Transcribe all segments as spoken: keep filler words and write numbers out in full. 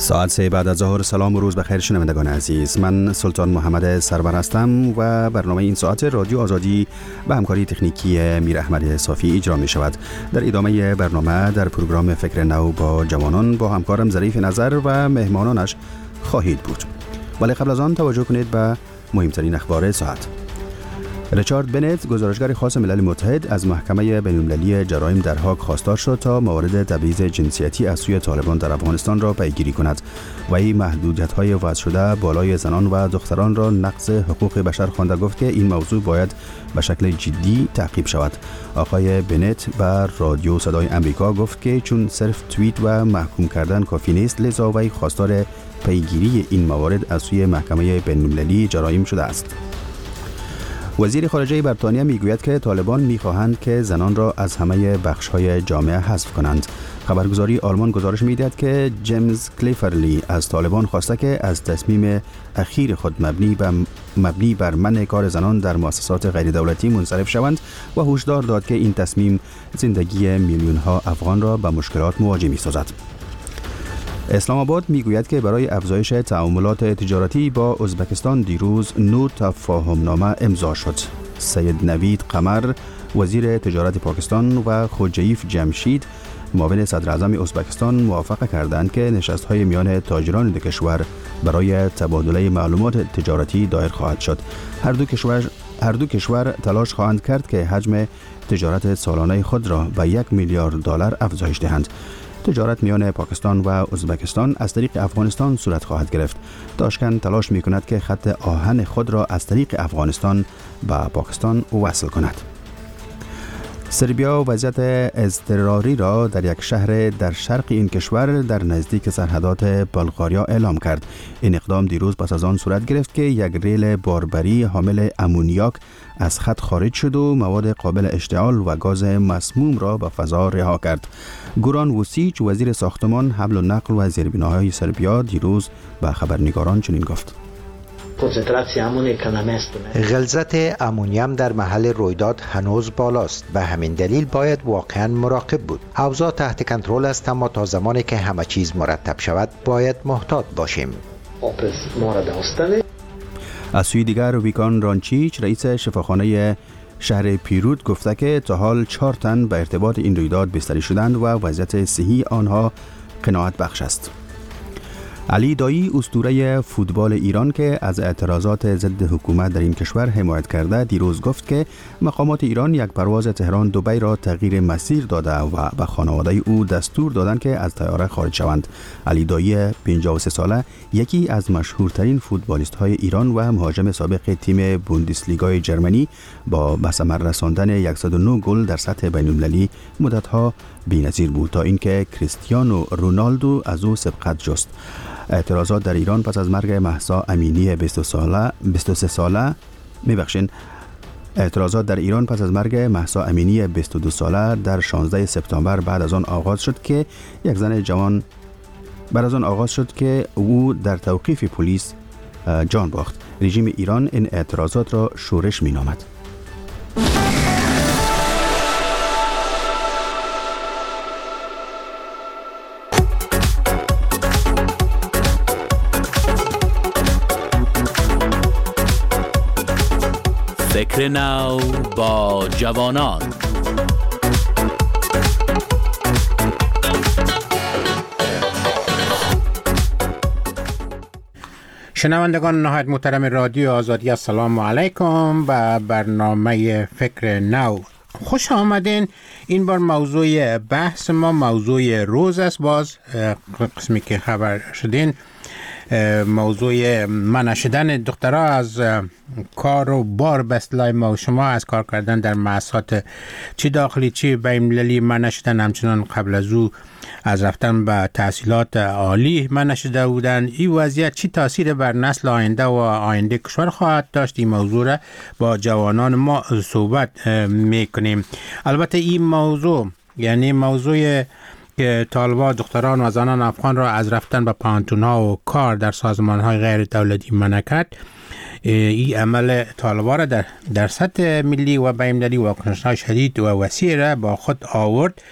ساعت سه بعد از ظهر. سلام و روز بخیر شنوندگان عزیز، من سلطان محمد سرور هستم و برنامه این ساعت رادیو آزادی به همکاری تکنیکی میر احمد صافی اجرا می شود. در ادامه برنامه در پروگرام فکر نو با جوانان با همکارم ظریف نظر و مهمانانش خواهید بود. ولی قبل از آن توجه کنید به مهمترین اخبار ساعت. ریچارد بنت، گزارشگر خاص ملل متحد، از محکمه بین‌المللی جرایم در هاگ خواستار شد تا موارد تبعیض جنسیتی از سوی طالبان در افغانستان را پیگیری کند و این محدودیت‌های وضع شده بالای زنان و دختران را نقض حقوق بشر خوانده. گفت که این موضوع باید به شکل جدی تعقیب شود. آقای بنت بر رادیو صدای امریکا گفت که چون صرف توییت و محکوم کردن کافی نیست، لذا وی خواستار پیگیری این موارد از سوی محکمه بین‌المللی جرایم شده است. وزیر خارجه بریتانیا میگوید که طالبان میخواهند که زنان را از همه بخش‌های جامعه حذف کنند. خبرگزاری آلمان گزارش میدهد که جیمز کلیفرلی از طالبان خواسته که از تصمیم اخیر خود مبنی بر مبنی بر منع کار زنان در مؤسسات غیر دولتی منصرف شوند و هشدار داد که این تصمیم زندگی میلیون‌ها افغان را به مشکلات مواجه می‌سازد. اسلام آباد میگوید که برای افزایش تعاملات تجارتی با ازبکستان دیروز نو تفاهمنامه امضا شد. سید نوید قمر، وزیر تجارت پاکستان، و خوجیف جمشید، معاون صدر اعظم ازبکستان، موافقه کردند که نشست‌های میان تاجران دو کشور برای تبادله معلومات تجارتی دایر خواهد شد. هر دو کشور هر دو کشور تلاش خواهند کرد که حجم تجارت سالانه خود را به یک میلیارد دلار افزایش دهند. تجارت میان پاکستان و ازبکستان از طریق افغانستان صورت خواهد گرفت. تاشکند تلاش میکند که خط آهن خود را از طریق افغانستان به پاکستان وصل کند. سربیا وضعیت اضطراری را در یک شهر در شرق این کشور در نزدیک سرحدات بلغاریا اعلام کرد. این اقدام دیروز پس از آن صورت گرفت که یک ریل باربری حامل امونیاک از خط خارج شد و مواد قابل اشتعال و گاز مسموم را به فضا رها کرد. گوران ووسیچ، وزیر ساختمان، حمل و نقل و زیربناهای سربیا، دیروز به خبرنگاران چنین گفت: غلظت امونیم در محل رویداد هنوز بالاست. به همین دلیل باید واقعا مراقب بود. اوضاع تحت کنترل است، اما تا زمانی که همه چیز مرتب شود باید محتاط باشیم. از سوی دیگر ویکان رانچیچ، رئیس شفاخانه شهر پیروت، گفته که تا حال چهار تن به ارتباط این رویداد بستری شدند و وضعیت صحی آنها قناعت بخش است. علی دایی، اسطوره فوتبال ایران که از اعتراضات ضد حکومت در این کشور حمایت کرده، دیروز گفت که مقامات ایران یک پرواز تهران دبی را تغییر مسیر داده و به خانواده او دستور دادند که از طیاره خارج شوند. علی دایی، پنجاه و سه ساله، یکی از مشهورترین فوتبالیست های ایران و مهاجم سابق تیم بوندسلیگای جرمنی، با به ثمر رساندن صد و نه گل در سطح بین‌المللی مدت‌ها بی‌نظیر بود تا اینکه کریستیانو رونالدو از او سبقت جست. اعتراضات در ایران پس از مرگ مهسا امینی بیست و ساله بیست و سه ساله میبخشین اعتراضات در ایران پس از مرگ مهسا امینی بیست و دو ساله در شانزده سپتامبر بعد از آن آغاز شد که یک زن جوان بعد از آن آغاز شد که او در توقیف پلیس جان باخت. رژیم ایران این اعتراضات را شورش مینامد. فکر نو با جوانان. شنوندگان نهایت محترم رادیو آزادی، السلام علیکم و برنامه فکر نو خوش آمدین. این بار موضوع بحث ما موضوع روز است. باز قسمی که خبر شدین موضوع منع شدن دخترها از کار و بار بسلای ما و شما از کار کردن در مؤسسات چی داخلی چی بین‌المللی منع شدن. همچنان قبل از او از رفتن به تحصیلات عالی منع شده بودن. این وضعیت چی تاثیر بر نسل آینده و آینده کشور خواهد داشت؟ این موضوع را با جوانان ما صحبت میکنیم. البته این موضوع یعنی موضوع که طالبان دختران و زنان افغان را از رفتن به پانتون‌ها و کار در سازمان‌های غیر دولتی منع کرد، این عمل طالبان را در, در سطح ملی و بین‌المللی واکنش‌های شدید و وسیع را با خود آورد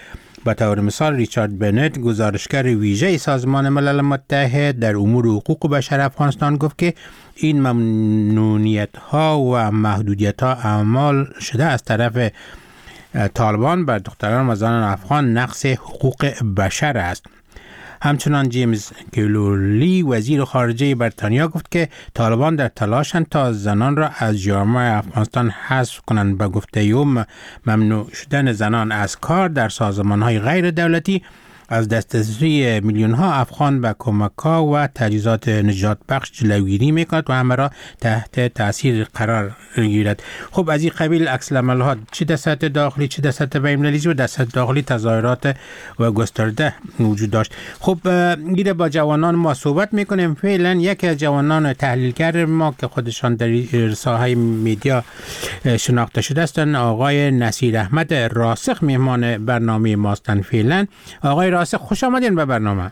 به طور مثال ریچارد بنت گزارشگر ویژه سازمان ملل متحد در امور حقوق بشر افغانستان گفت که این ممنوعیت ها و محدودیت ها اعمال شده از طرف طالبان بر دختران و زنان افغان نقض حقوق بشر است. همچنان جیمز کلولی وزیر خارجه بریتانیا گفت که طالبان در تلاشند تا زنان را از جامعه افغانستان حذف کنند. به گفته او ممنوع شدن زنان از کار در سازمان‌های غیر دولتی از دسترسی میلیون ها افغان به کمک‌ها و تجهیزات نجات بخش جلوگیری میکند و همه را تحت تاثیر قرار گیرد. خب از این قبیل عکس العمل‌ها چه در سطح داخلی چه در سطح بین‌المللی و در سطح داخلی تظاهرات و گسترده وجود داشت. خب گیره با جوانان ما صحبت میکنیم. فعلا یکی از جوانان تحلیلگر ما که خودشان در ساحه میدیا شناخته شده هستند، آقای نصیر احمد راسخ مهمان برنامه ماستن. فعلا آقای راسخ خوش آمدین به برنامه.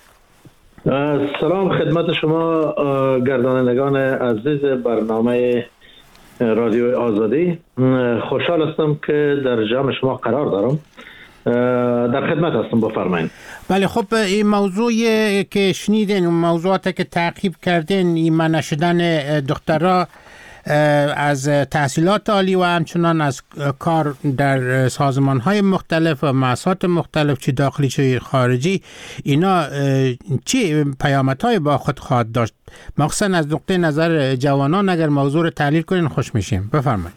سلام خدمت شما گردانندگان عزیز برنامه رادیو آزادی. خوشحال هستم که در جمع شما قرار دارم. در خدمت هستم، بفرمایید. بله خب این موضوعی که شنیدین و موضوعاتی که تعقیب کردین، این منع شدن دخترها از تحصیلات عالی و همچنان از کار در سازمان‌های مختلف و مؤسسات مختلف چه داخلی چه خارجی، اینا چه پیامدهای با خود خواهد داشت؟ مخصوصا از نقطه نظر جوانان اگر موضوع رو تحلیل کنین خوش میشیم. بفرمایید.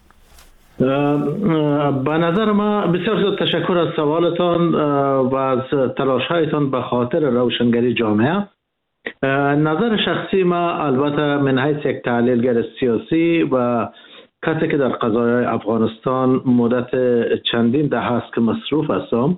به نظر ما بسیار زیاد تشکر از سوالتان و از تلاش‌هایتان به خاطر روشنگری جامعه. نظر شخصی ما البته من حیث یک تحلیلگر سیاسی و کسی که در قضایای افغانستان مدت چندین دهه است که مصروف هستم،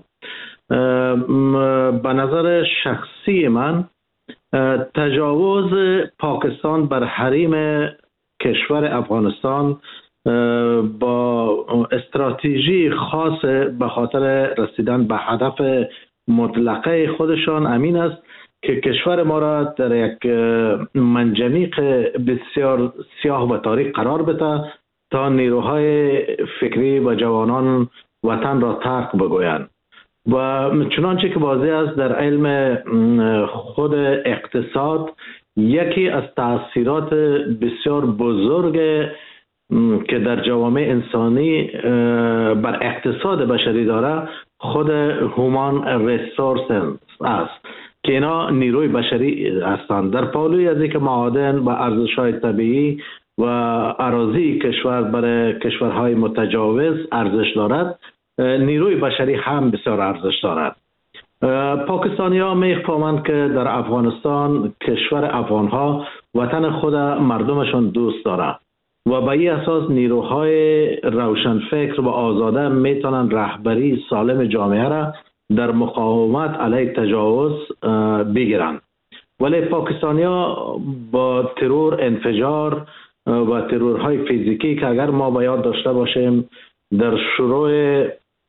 به نظر شخصی من تجاوز پاکستان بر حریم کشور افغانستان با استراتژی خاص به خاطر رسیدن به هدف مطلقه خودشان امین است که کشور ما را در یک منجنیق بسیار سیاه و تاریک قرار بده تا نیروهای فکری و جوانان وطن را ترک بگویند. و چنانچه که واضح است در علم خود اقتصاد، یکی از تأثیرات بسیار بزرگ که در جوامع انسانی بر اقتصاد بشری داره خود هومان ریسورسز است که اینا نیروی بشری هستند. در پالوی از اینکه معادن و ارزش‌های طبیعی و اراضی کشور برای کشورهای متجاوز ارزش دارد، نیروی بشری هم بسیار ارزش دارد. پاکستانی ها می‌فهمند که در افغانستان کشور افغانها وطن خود مردمشون دوست دارد و به این اساس نیروهای روشنفکر و آزاده میتونن رهبری سالم جامعه را در مقاومت علیه تجاوز بگیرند. ولی پاکستانی ها با ترور، انفجار و ترورهای فیزیکی که اگر ما به یاد داشته باشیم در شروع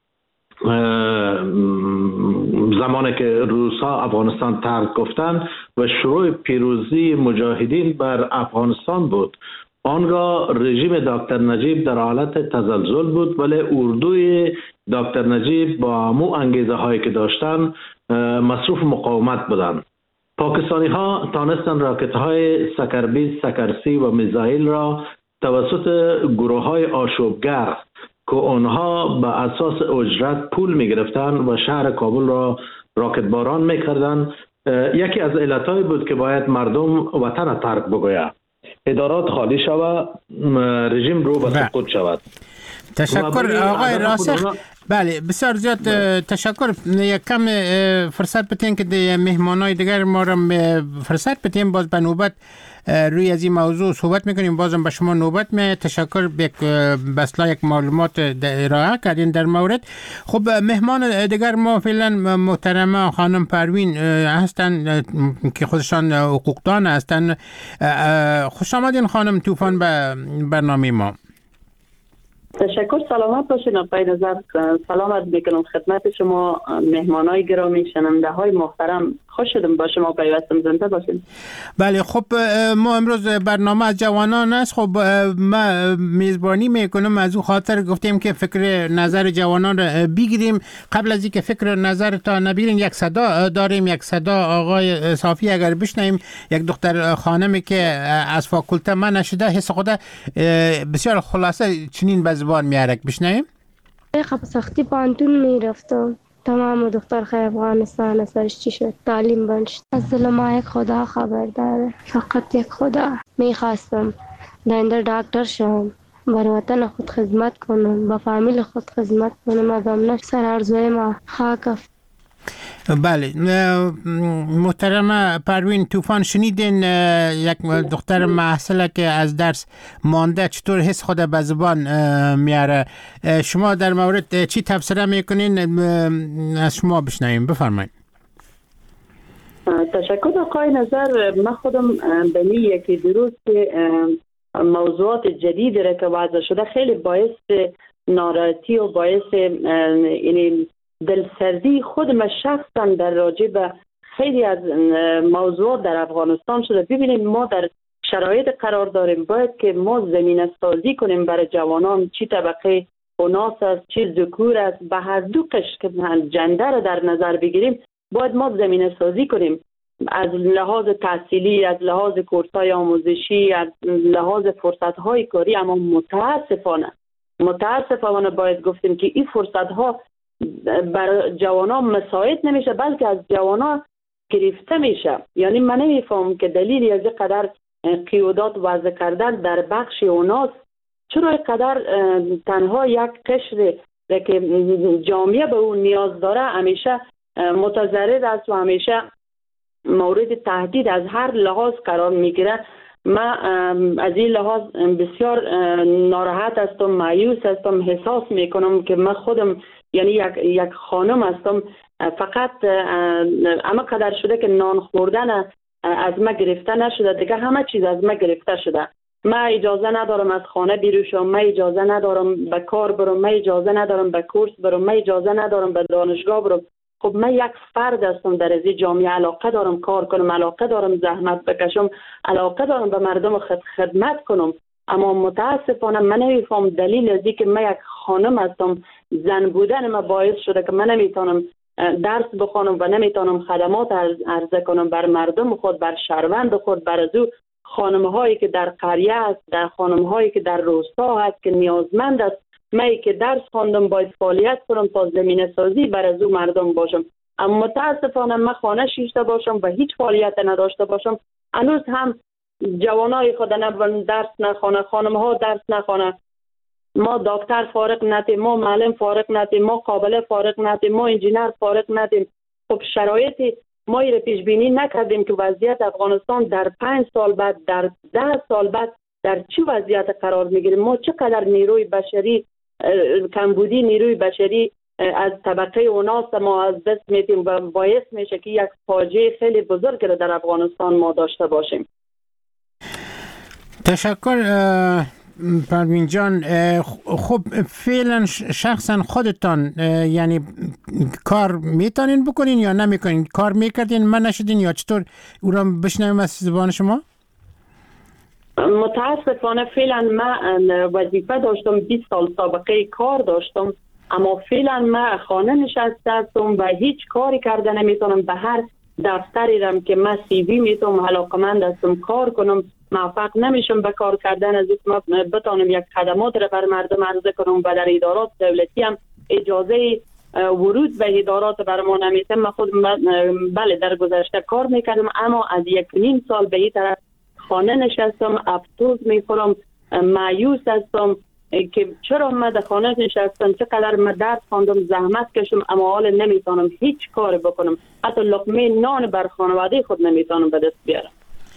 زمانی که روس‌ها افغانستان ترک گفتند و شروع پیروزی مجاهدین بر افغانستان بود، آنگاه رژیم دکتر نجیب در حالت تزلزل بود، ولی اردوی دکتر نجیب با همو انگیزه هایی که داشتن مصروف مقاومت بودند. پاکستانی ها تانستن راکت های سکربیز، سکرسی و میزایل را توسط گروه های آشوبگر که آنها به اساس اجرت پول می گرفتن و شهر کابل را راکت باران می کردن. یکی از علتهای بود که باید مردم وطن ترک بگوید، ادارات خالی شود، رژیم رو به سقوط شود. تشکر آقای راسخ. بله بسیار زیاد تشکر. یک کم فرصت بتین که مهمانای دیگر ما را فرصت بتین باز به نوبت روی از این موضوع صحبت میکنیم. بازم به شما نوبت می تشکر به بسلا یک معلومات ارائه کردین در مورد. خب مهمان دیگر ما فعلا محترمه خانم پروین هستن که خودشان حقوقدان هستن. خوش آمدین خانم طوفان به برنامه ما. تشکر. سلامت باشین آقای نظر. سلامت میکنم خدمت شما مهمانای گرامی، شنونده های محترم، خوش شدم با شما پیوستم. زنده باشین. بله خب ما امروز برنامه از جوانان است. خب ما میزبانی میکنم از اون خاطر گفتیم که فکر نظر جوانان را بگیریم. قبل از اینکه فکر نظر تا نبیرین یک صدا داریم، یک صدا آقای صافی اگر بشنویم، یک دختر خانمی که از فاکولته من نشده حس خود بسیار خلاصه چنین به زبان میارک. بشنویم. خب سختی پانتون میرفتم، تمام دختر خیلی افغانستان سرش چی شد، تعلیم بند شد. از دل ما یک خدا خبر داره، فقط یک خدا. میخواستم دنده دکتر شم، بر وطن خود خدمت کنم، با فامیل خود خدمت کنم. ازم نش سر ارزوی ما خاک. بله محترم پروین طوفان، شنیدین یک دختر محصله که از درس مانده چطور حس خود به زبان میاره. شما در مورد چی تبصره میکنین؟ از شما بشنویم. بفرمایید. تشکر آقای نظر. من خودم به می یکی دیروز که موضوعات جدید را که وضع شده خیلی باعث ناراحتی و باعث یعنی دلسردی خود من شخصا در راجع به خیلی از موضوعات در افغانستان شده. ببینید ما در شرایط قرار داریم، باید که ما زمینه سازی کنیم برای جوانان، چی طبقه اوناس است، چی ذکور است، به هر دو قشر که جندر را در نظر بگیریم باید ما زمینه سازی کنیم، از لحاظ تحصیلی، از لحاظ کورس‌های آموزشی، از لحاظ فرصت‌های کاری. اما متاسفانه متاسفانه باید گفتیم که این فرصت‌ها بر جوانان مساعد نمیشه، بلکه از جوانان گرفته میشه. یعنی من نمیفهم که دلیلی از اینقدر قیودات وضع کردن در بخش اوناست، چرا اینقدر تنها یک قشر که جامعه به اون نیاز داره همیشه متضرر است و همیشه مورد تهدید از هر لحاظ قرار میگیره. من از این لحاظ بسیار ناراحت هستم، مایوس هستم، احساس میکنم که من خودم یعنی یک یک خانم هستم، فقط اما قدر شده که نان خوردن از ما گرفته نشده، دیگه همه چیز از ما گرفته شده. من اجازه ندارم از خانه بیرون شم، من اجازه ندارم به کار برم، من اجازه ندارم به کورس برم، من اجازه ندارم به دانشگاه برم. خب من یک فرد هستم در از جامعه، علاقه دارم کار کنم، علاقه دارم زحمت بکشم، علاقه دارم به مردم خد خدمت کنم. اما متاسفانه من نمیفهم دلیل از اینکه من یک خانم هستم، زن بودن من باعث شده که من نمیتونم درس بخونم و نمیتونم خدمات عرضه کنم بر مردم خود، بر شهروند خود، بر از او خانم هایی که در قریه است، در خانم هایی که در روستا هست که نیازمند است. من که درس خواندم باید فعالیت کنم تا زمینه سازی بر از او مردم باشم. اما متاسفانه من خانه شیشته باشم و هیچ فعالیت نداشته باشم. هنوز هم جوانای خود نه درس نخوانه، خانم ها درس نخوانه، ما دکتر فارغ ندیم، ما معلم فارغ ندیم، ما قابله فارغ ندیم، ما انجینر فارغ ندیم. خب شرایطی ما را پیش بینی نکردیم که وضعیت افغانستان در پنج سال بعد، در ده سال بعد در چه وضعیت قرار میگیریم. ما چقدر نیروی بشری، کمبودی نیروی بشری از طبقه اوناس ما از دست میدیم و باعث میشه که یک فاجعه خیلی بزرگ رو در افغانستان ما داشته باشیم. تشکر پروین جان. خب فعلا شخصا خودتان یعنی کار میتونین بکنین یا نمیکنین؟ کار میکردین من نشدین یا چطور؟ او را بشنویم از زبان شما. متاسفانه فعلا من وظیفه داشتم، بیست سال سابقه کار داشتم، اما فعلا من خانه نشسته هستم و هیچ کاری کرده نمیتونم. به هر دفتری رم که من سی وی میتونم علاقمند هستم کار کنم، موفق نمیشم به کار کردن از اینکه من بتونم یک خدمات را بر مردم عرضه کنم و در ادارات دولتی هم اجازه ورود به ادارات بر ما نمیتم. من خود بله در گذشته کار میکردم، اما از یک نیم سال به این طرف خانه نشستم، افسوس میخورم، مایوس هستم که چرا من در خانه نشستم، چقدر من درس خواندم، زحمت کشم، اما حالا نمیتونم هیچ کار بکنم، حتی لقمه نان بر خانواده خود نمیتونم به دست بیارم.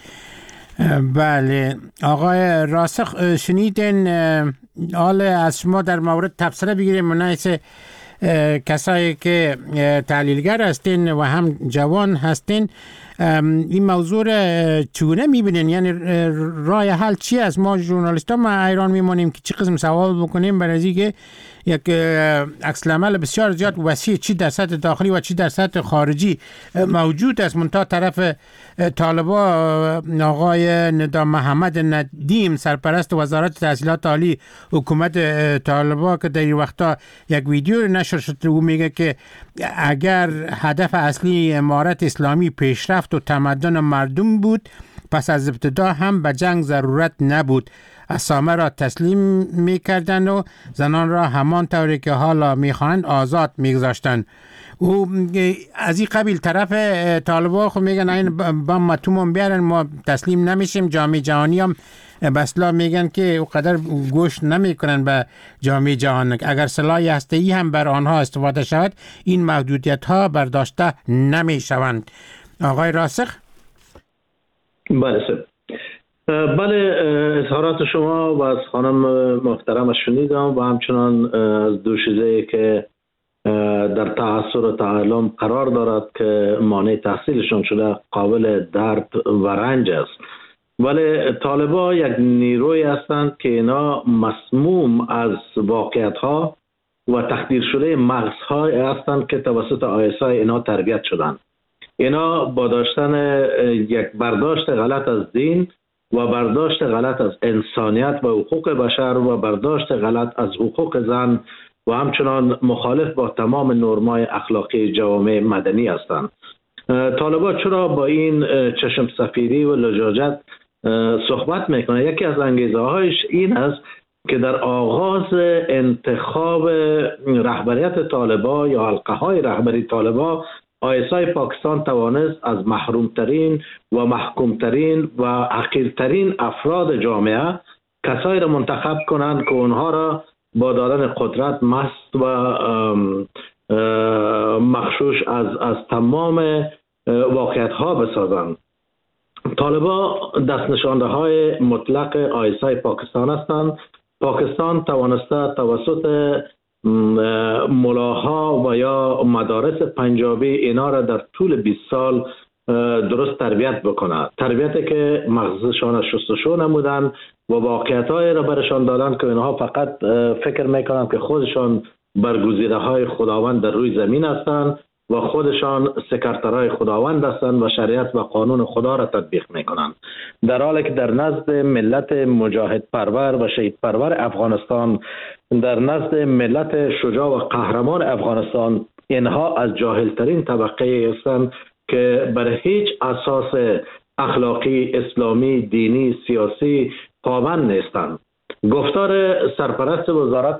بله آقای راسخ، شنیدین حال از شما در مورد تبصره بگیریم منایس کسایی که تحلیلگر هستین و هم جوان هستین. این موضوع را چگونه میبینین؟ یعنی راه حل چی است؟ ما ژورنالیست ها ما ایران میمونیم که چی قسم سوال بکنیم برای از اینکه یک عکس العمل بسیار زیاد وسیع چی در سطح داخلی و چی در سطح خارجی موجود است. منتها طرف طالبا آقای ندا محمد ندیم سرپرست وزارت تحصیلات عالی حکومت طالبا که در این وقتا یک ویدیو نشر شده او میگه که اگر هدف اصلی امارت اسلامی پیشرفت و تمدن مردم بود پس از ابتدا هم به جنگ ضرورت نبود، اسامه را تسلیم میکردن و زنان را همان طوری که حالا میخواهند آزاد میگذاشتن. او از این قبیل طرف طالبا خود میگن این بم اتم بیارن ما تسلیم نمیشیم. جامعه جهانی هم بسلا میگن که اونقدر گوش نمیکنن به جامعه جهان. اگر سلاح هسته‌ای هم بر آنها استفاده شود این محدودیت ها برداشته نمیشوند. آقای راسخ؟ بله سر. بله اظهارات شما و از خانم محترم شنیدم و همچنان از دو چیزی که در تأثیر و تعلم قرار دارد که مانع تحصیلشان شده قابل درد و رنج است. ولی طالبا یک نیروی هستند که اینا مسموم از واقعیت ها و تخدیر شده مغز های هستند که توسط آی اس آی اینا تربیت شدند. اینا با داشتن یک برداشت غلط از دین و برداشت غلط از انسانیت و حقوق بشر و برداشت غلط از حقوق زن و همچنان مخالف با تمام نرم‌های اخلاقی جوامع مدنی هستند. طالبا چرا با این چشم سفیری و لجاجت صحبت میکنه؟ یکی از انگیزه‌هایش این است که در آغاز انتخاب رهبریت طالبا یا حلقه‌های رهبری طالبا آی اس آی پاکستان توانست از محرومترین و محکومترین و حقیرترین افراد جامعه کسایی را منتخب کنند که اونها را با دادن قدرت مست و مخشوش از از تمام واقعیت ها بسازند. طالبا دست نشانده های مطلق آی اس آی پاکستان هستند. پاکستان توانسته توسط ملاها و یا مدارس پنجابی اینا را در طول بیست سال درست تربیت بکنه، تربیتی که مغزشان شستشو نمودن و واقعیت‌های را برشان دادن که اینها فقط فکر میکنن که خودشان برگزیده های خداوند در روی زمین هستند و خودشان سکرترهای خداوند هستند و شریعت و قانون خدا را تطبیق میکنند، در حالی که در نزد ملت مجاهد پرور و شهید پرور افغانستان، در نزد ملت شجاع و قهرمان افغانستان، اینها از جاهلترین طبقه هستند که بر هیچ اساس اخلاقی، اسلامی، دینی، سیاسی پابند نیستند. گفتار سرپرست وزارت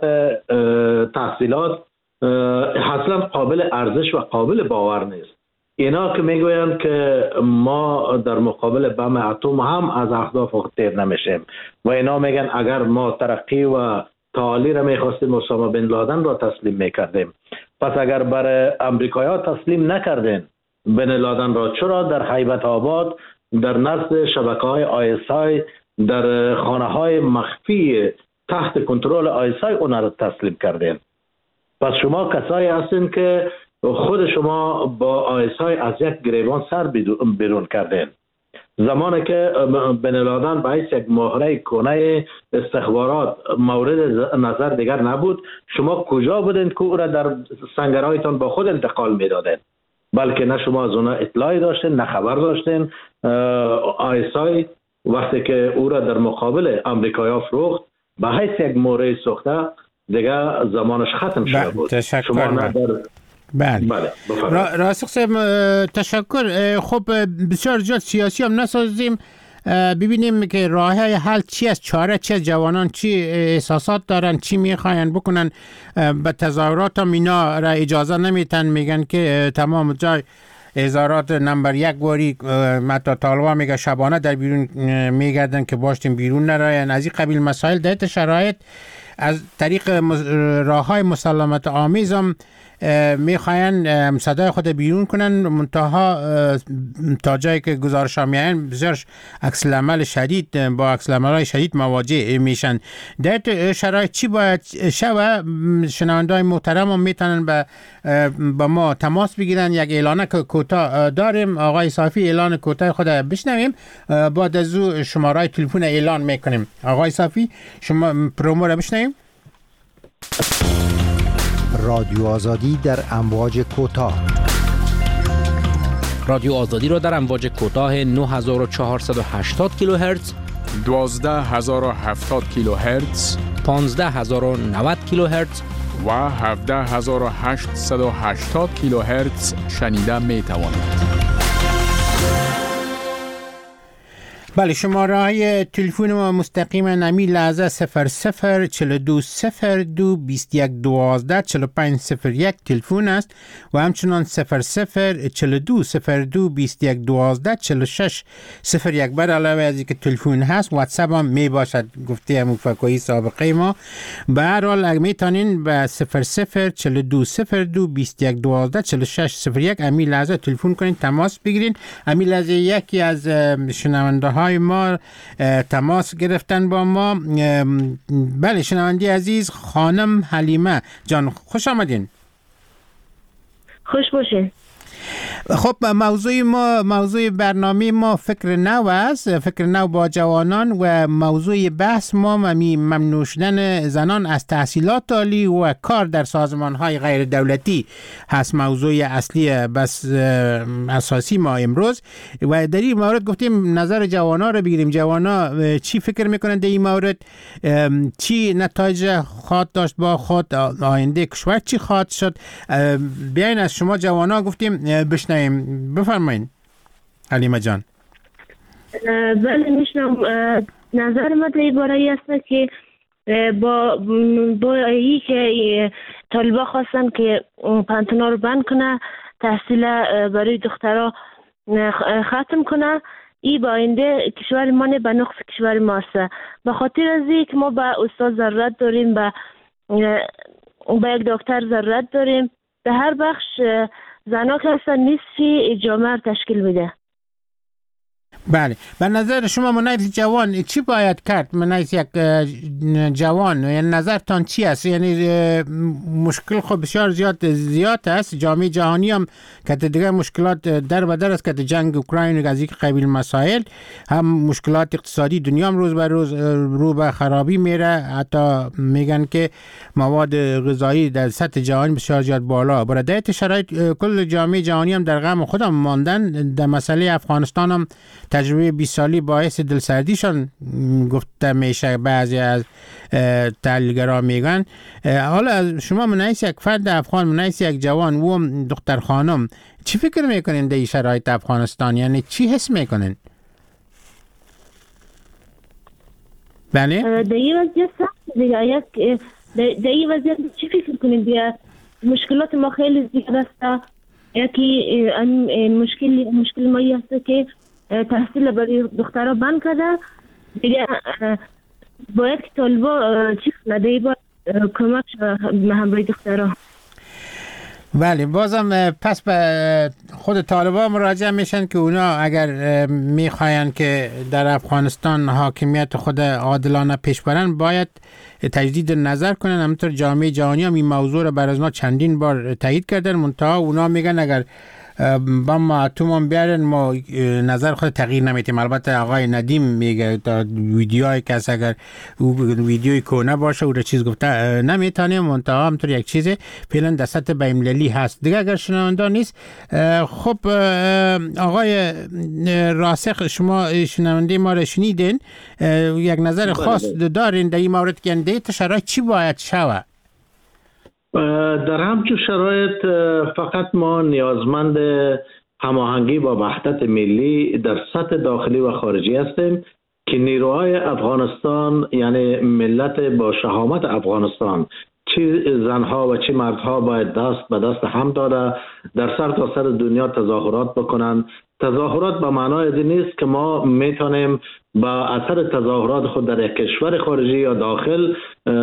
تحصیلات اصلا قابل ارزش و قابل باور نیست. اینا که میگویند که ما در مقابل بم اتم هم از اهداف تیر نمیشیم و اینا میگن اگر ما ترقی و تعالی را میخواستیم اسامه بن لادن را تسلیم میکردیم، پس اگر بر امریکایی‌ها تسلیم نکردین بن لادن را، چرا در هیبت آباد در نزد شبکه‌های آی اس آی در خانه‌های مخفی تحت کنترل آی اس آی اون را تسلیم کردین؟ پس شما کسایی هستین که خود شما با آی اس آی از یک گریبان سر بیرون کردین. زمانی که بن لادن به حیث یک مهره کونه استخبارات مورد نظر دیگر نبود، شما کجا بودین که او را در سنگرهایتان با خود انتقال میدادین؟ بلکه نه شما از اونا اطلاعی داشتین، نه خبر داشتین. آی اس آی وقتی که او را در مقابل امریکایی‌ها فروخت به حیث یک مهره سوخته، دیگه زمانش ختم شده بود. شما ندار... بله, بله. راسخ صاحب تشکر. خب بسیار زیاد سیاسی هم نسازیم، ببینیم که راه های حل چی است، چاره چی است، جوانان چی احساسات دارن، چی میخواین بکنن. به تظاهرات هم اینا را اجازه نمیتن، میگن که تمام جای اظهارات نمبر یک واری متا طالبا میگه شبانه در بیرون میگردن که باشتیم بیرون نراین. از این قبیل مسائل در شرایط از طریق راه های مسالمت آمیز هم میخواین صدای خود بیرون کنن، منتها تا جایی که گزارش ها میاین بسیار عکس العمل شدید با عکس العمل شدید مواجه میشن. در شرایط چی باید شوه؟ شنونده‌های محترم هم میتونن با با ما تماس بگیرن. یک اعلان کوتاه داریم، آقای صافی اعلان کوتاه خود بشنویم، بعد از او شماره تلفن اعلان میکنیم. آقای صافی شما پرومو رو بشنویم. رادیو آزادی در امواج کوتاه. رادیو آزادی را در امواج کوتاه نه هزار و چهارصد و هشتاد کیلوهرتز، دوازده هزار و هفتاد کیلوهرتز، پانزده هزار و نود کیلوهرتز و هفده هزار و هشتصد و هشتاد کیلوهرتز شنیده می توانید. بله، شماره های تلفن ما مستقیم نمی لحظه صفر صفر چهل و دو صفر دو بیست و یک دوازده چهل و پنج صفر یک تلفن است و همچنان صفر صفر چهل و دو صفر دو بیست و یک دوازده چهل و شش صفر یک. بر علاوه از اینکه تلفن هست واتساپ هم می باشد، گفته مفکوی سابقه ما. به هر حال اگه میتونین به صفر صفر چهل و دو صفر دو بیست و یک دوازده چهل و شش صفر یک امی لحظه تلفن کنین، تماس بگیرین. امی لحظه یکی از شنونده های ما تماس گرفتن با ما. بله شنونده عزیز، خانم حلیمه جان خوش آمدین. خوش باشین. خب موضوع ما موضوع برنامه ما فکر نو است، فکر نو با جوانان، و موضوع بحث ما ممنوع شدن زنان از تحصیلات عالی و کار در سازمان‌های غیر دولتی هست. موضوع اصلی بس اساسی ما امروز، و در این مورد گفتیم نظر جوانان رو بگیریم. جوانان چی فکر میکنن در این مورد؟ چی نتایج خواهد داشت با خود؟ آینده کشور چی خواهد شد؟ بیاین از شما جوانان گفتیم بشنویم. بفرمایید حلیمه جان. بله میشنم. نظر ما در این باره است که با با ای که طالبا خواستن که پانتونا رو بند کنه، تحصیل برای دخترها ختم کنه، این با آینده کشور ما نه به نقص کشور ما است. به خاطر از این که ما به استاد ضرورت داریم، به به یک دکتر ضرورت داریم. به هر بخش زنها که هستن نصفی جامعه تشکیل میده. بله، به نظر شما منایت جوان چی باید کرد؟ منایت یک جوان، یعنی نظرتان چی است؟ یعنی مشکل خب بسیار زیاد زیاد است. جامعه جهانی هم که دیگه مشکلات در و در است، که جنگ اوکراین و از این قبیل مسائل، هم مشکلات اقتصادی دنیا هم روز به روز رو به خرابی میره. حتی میگن که مواد غذایی در سطح جهانی بسیار زیاد بالا. برای شرایط کل جامعه جهانی هم در غم خودم ماندن. در مسئله افغانستان هم تجربه بیست سالی باعث دلسردیشان گفته میشه. بعضی از تحلیلگران میگن. حالا از شما منایس یک فرد افغان، منایس یک جوان و دختر خانم، چی فکر میکنین در این شرایط افغانستان؟ یعنی چی حس میکنین؟ بله؟ در این وضعیت سخت دیگه. یک در این وضعیت چی فکر کنید دیگه؟ مشکلات ما خیلی زیاد است. یکی مشکل مشکل ما است که تحصیل برای دخترها بند کرده. دیگه باید که طالبا چیز نده، باید کمک هم برای دخترها. بله، بازم پس به خود طالبا مراجعه میشن که اونا اگر میخواین که در افغانستان حاکمیت خود عادلانه پیش برن، باید تجدید نظر کنن. همینطور جامعه جهانی هم این موضوع رو بر از ما چندین بار تایید کردن، منتها اونا میگن اگر با ما اتم بیارن ما نظر خود تغییر نمیتیم. البته آقای ندیم میگه تا ویدیوهایی که اگر ویدیوی کونه باشه او را چیز گفته نمیتونیم، منتها همطور یک چیز فعلا در سطح بین‌المللی هست دیگه. اگر شنونده نیست، خب آقای راسخ شما شنونده ما را شنیدین، یک نظر خاص دارین در این مورد که انده شرایط چی باید شود؟ در همچون شرایط فقط ما نیازمند هماهنگی با وحدت ملی در سطح داخلی و خارجی هستیم که نیروهای افغانستان، یعنی ملت با شهامت افغانستان، چه زنها و چه مردها باید دست به دست هم داده در سر تا سر دنیا تظاهرات بکنن. تظاهرات به معنای این نیست که ما میتونیم با اثر تظاهرات خود در یک کشور خارجی یا داخل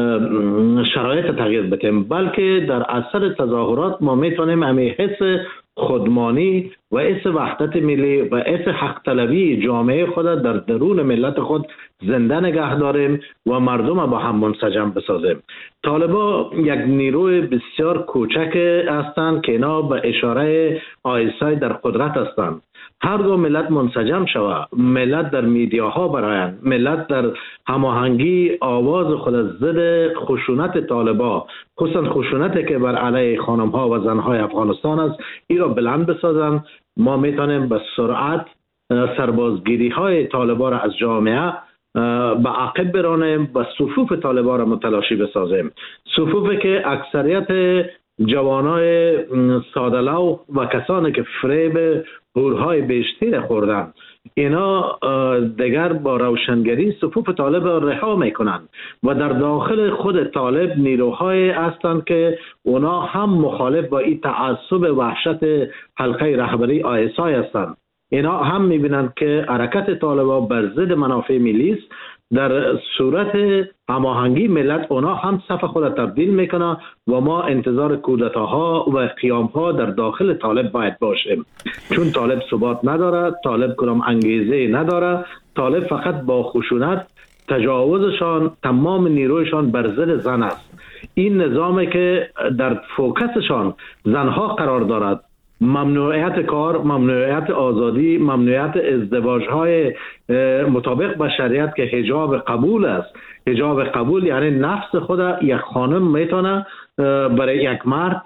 شرایط تغییر بدیم، بلکه در اثر تظاهرات ما میتونیم همین حس خودمانی و حس وحدت ملی و حس حق طلبی جامعه خود در درون ملت خود زنده نگه داریم و مردم با هم منسجم بسازیم. طالبا یک نیروی بسیار کوچک هستند که اینا به اشاره آیسای در قدرت هستند. هر دو ملت منسجم شود، ملت در میدیاها برایند، ملت در هماهنگی آواز خود از ضد خشونت طالبا، خصوصا خشونتی که بر علیه خانم ها و زن های افغانستان است، این را بلند بسازند. ما میتونیم به سرعت سربازگیری های طالبا را از جامعه به عقب برانیم و صفوف طالبا را متلاشی بسازیم. صفوفی که اکثریت جوانای سادلو و کسانی که فریب حورهای بیشتر خوردن، اینا دیگر با روشنگری صفوف طالب را رها میکنند و در داخل خود طالب نیروهای هستند که اونا هم مخالف با این تعصب وحشت حلقه رهبری آیسای هستند. اینا هم میبینند که حرکت طالبا بر ضد منافع ملی است. در صورت هماهنگی ملت اونا هم صف خود تبدیل میکنه و ما انتظار کودتاها و قیامها در داخل طالب باید باشیم، چون طالب ثبات نداره، طالب کدام انگیزه نداره، طالب فقط با خشونت تجاوزشان تمام نیرویشان بر ضد زن است. این نظامی که در فوکسشان زنها قرار دارد، ممنوعیت کار، ممنوعیت آزادی، ممنوعیت ازدواج های مطابق با شریعت که حجاب قبول است. حجاب قبول یعنی نفس خود یک خانم میتونه برای یک مرد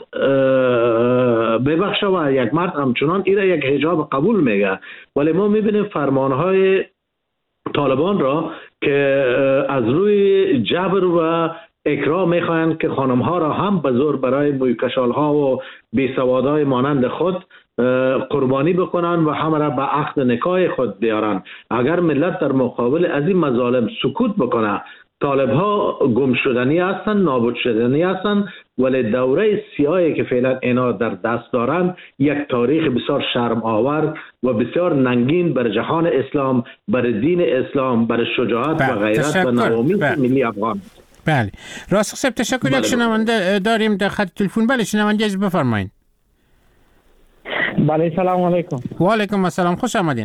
ببخشه و یک مرد همچنان این یک حجاب قبول میگه. ولی ما میبینیم فرمانهای طالبان را که از روی جبر و اکراه میخواهند که خانم ها را هم به زور برای مویکشال ها و بیسوادای مانند خود قربانی بکنن و همه را به عقد نکاح خود بیارن. اگر ملت در مقابل از این مظالم سکوت بکنه، طالب ها گم شدنی هستن، نابود شدنی هستن، ولی دوره سیاهی که فعلا اینا در دست دارن یک تاریخ بسیار شرم آور و بسیار ننگین بر جهان اسلام، بر دین اسلام، بر شجاعت و غیرت و نوامید ملی افغان. بله راسخ صاحب تشکر. یک شنونده داریم در خط تلفن. بله شنونده از بفرمایید. بله سلام علیکم. و علیکم السلام، خوش آمدین.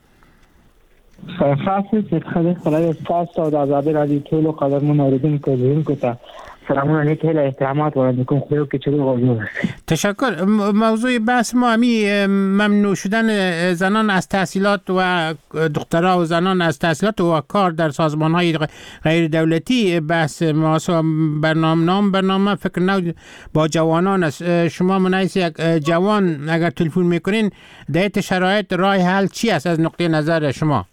خاصی خدای خدای استاد و آزادی رادیو ټول قدرمن اوریدونکو کوونکو ته سلامونه نیک هیله احترامات وړاندې کوم. خو کې چلو غوږ. تشکر. موضوع بحث ما همی ممنوع شدن زنان از تحصیلات و دخترها و زنان از تحصیلات و کار در سازمان‌های غیر دولتی بحث ما. برنامه نام برنامه فکر نو با جوانان است. شما منایس یک جوان اگر تلفن میکنین در شرایط راه حل چی است از نقطه نظر شما؟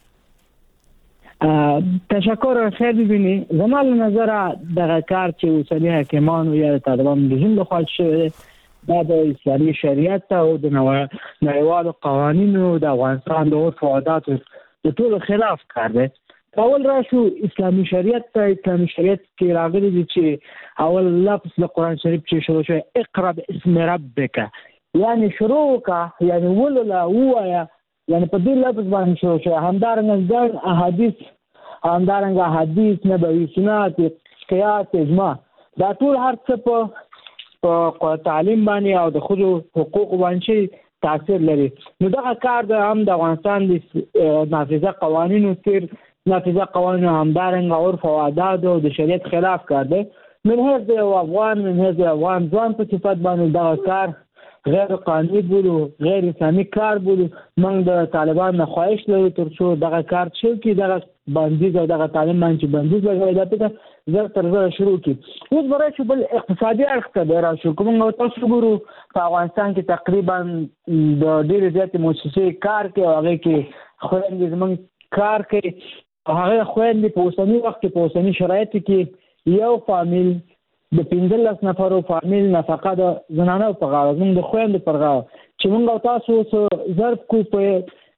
تشکر. خیر ببینی زمان نظر دغه کار چې اوسنی حاکمان و یا طالبان رژیم لخوا شوی دا د اسلامي شریعت او د نړیوالو قوانینو د افغانستان د عرف او عاداتو د ټولو خلاف کار دی. اول راشو اسلامي شریعت ته. اسلامي شریعت کې راغلي دي چې اول لفظ د قرآن شریف چې شروع شوی اقرأ باسم ربک، یعنی شروع کا یعنی ولله وایا، یعنی په دې لفظ باندې شروع شوی. همدارنګه ځان احادیث همدارنګه حدیث نبوي سنت قیاس اجماع دا ټول هر څه په تعلیم باندې او د خود حقوق باندې تاثیر لري. نو دا کار د هم د افغانستان د نافذه قوانینو تیر نافذه قوانینو همدارنګه عرف او عادات او د شریعت خلاف کار دی. من هیڅ یو افغان من هیڅ افغان ځوان په صفت باندې دا کار غیر قانوني بولو، غیر اسلامي کار بولو. موږ د طالبان نه خواهش لرو تر څو دغه کار شي کې دغه بندیز او دغه تعلیم باندې بندیز لګوي دا په زر تر زر شروع کی. اوس برای چې بل اقتصادي اړخ ته راشو، کوم تاسو ګورو په افغانستان کې تقریبا د ډېر زیات مؤسسې کار کوي او هغه کې خويندې زمونږ کار کوي او هغه خويندې په اوسني وخت کې په اوسني شرایطو کې یو فامیل د پنځلس نفرو فامیل نفقه د زنانو په غاړه، زموږ د خویندو پر غاړه چې موږ تاسو اوس ظرف کو په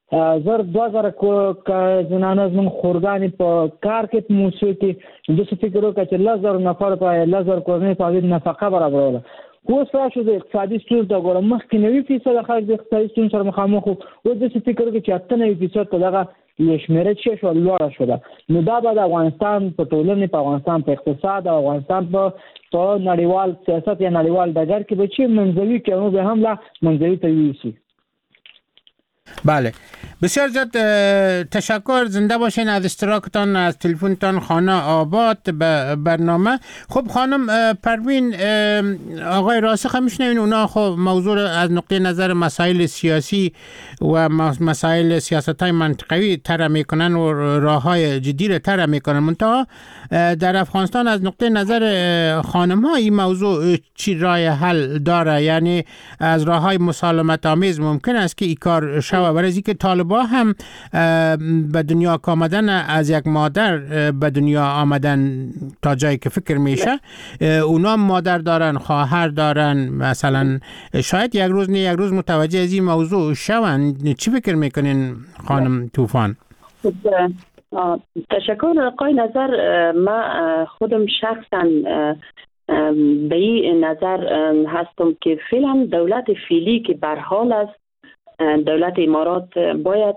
زر دو زره زنانه زمون خورګانې په کار کې موسیقي د څه فکر وکړ چې لزر نفر په لزر کورنۍ په نفقه برابروله. اوس راشو د اقتصادي ستونزو ته ګورم، مخکې نوي فیصد خلک د اقتصادي ستونزو سره مخامخ وو، اوس داسې فکر وکړي چې اته نوي فیصد ته دغه شمېره چې شوه لوړه شوه. نو دا به د افغانستان په ټولنې، په افغانستان په اقتصاد او افغانستان په په نړیوال سیاست یا نړیوال ډګر کې به چی منځوي کې نو به هم لا منځوي ته ویسی. بله، بسیار زیاد تشکر. زنده باشین از اشتراکتان از تلفنتان خانه آباد به برنامه. خب خانم پروین، آقای راسخ هم میشنوین، اونا خب موضوع از نقطه نظر مسائل سیاسی و مسائل سیاست های منطقوی طرح میکنن و راه های جدی رو طرح میکنن. منتها در افغانستان از نقطه نظر خانم ها این موضوع چی راه حل داره؟ یعنی از راه های مسالمت آمیز ممکن است که این کار شود، برای اینکه طالبا هم به دنیا آمدن از یک مادر به دنیا آمدن تا جایی که فکر میشه، اونا مادر دارن، خواهر دارن، مثلا شاید یک روز نه یک روز متوجه از این موضوع شون. چی فکر میکنین خانم طوفان؟ تشکر. آقای نظر، ما خودم شخصا به این نظر هستم که فعلا دولت فعلی که بر حال است، دولت امارات باید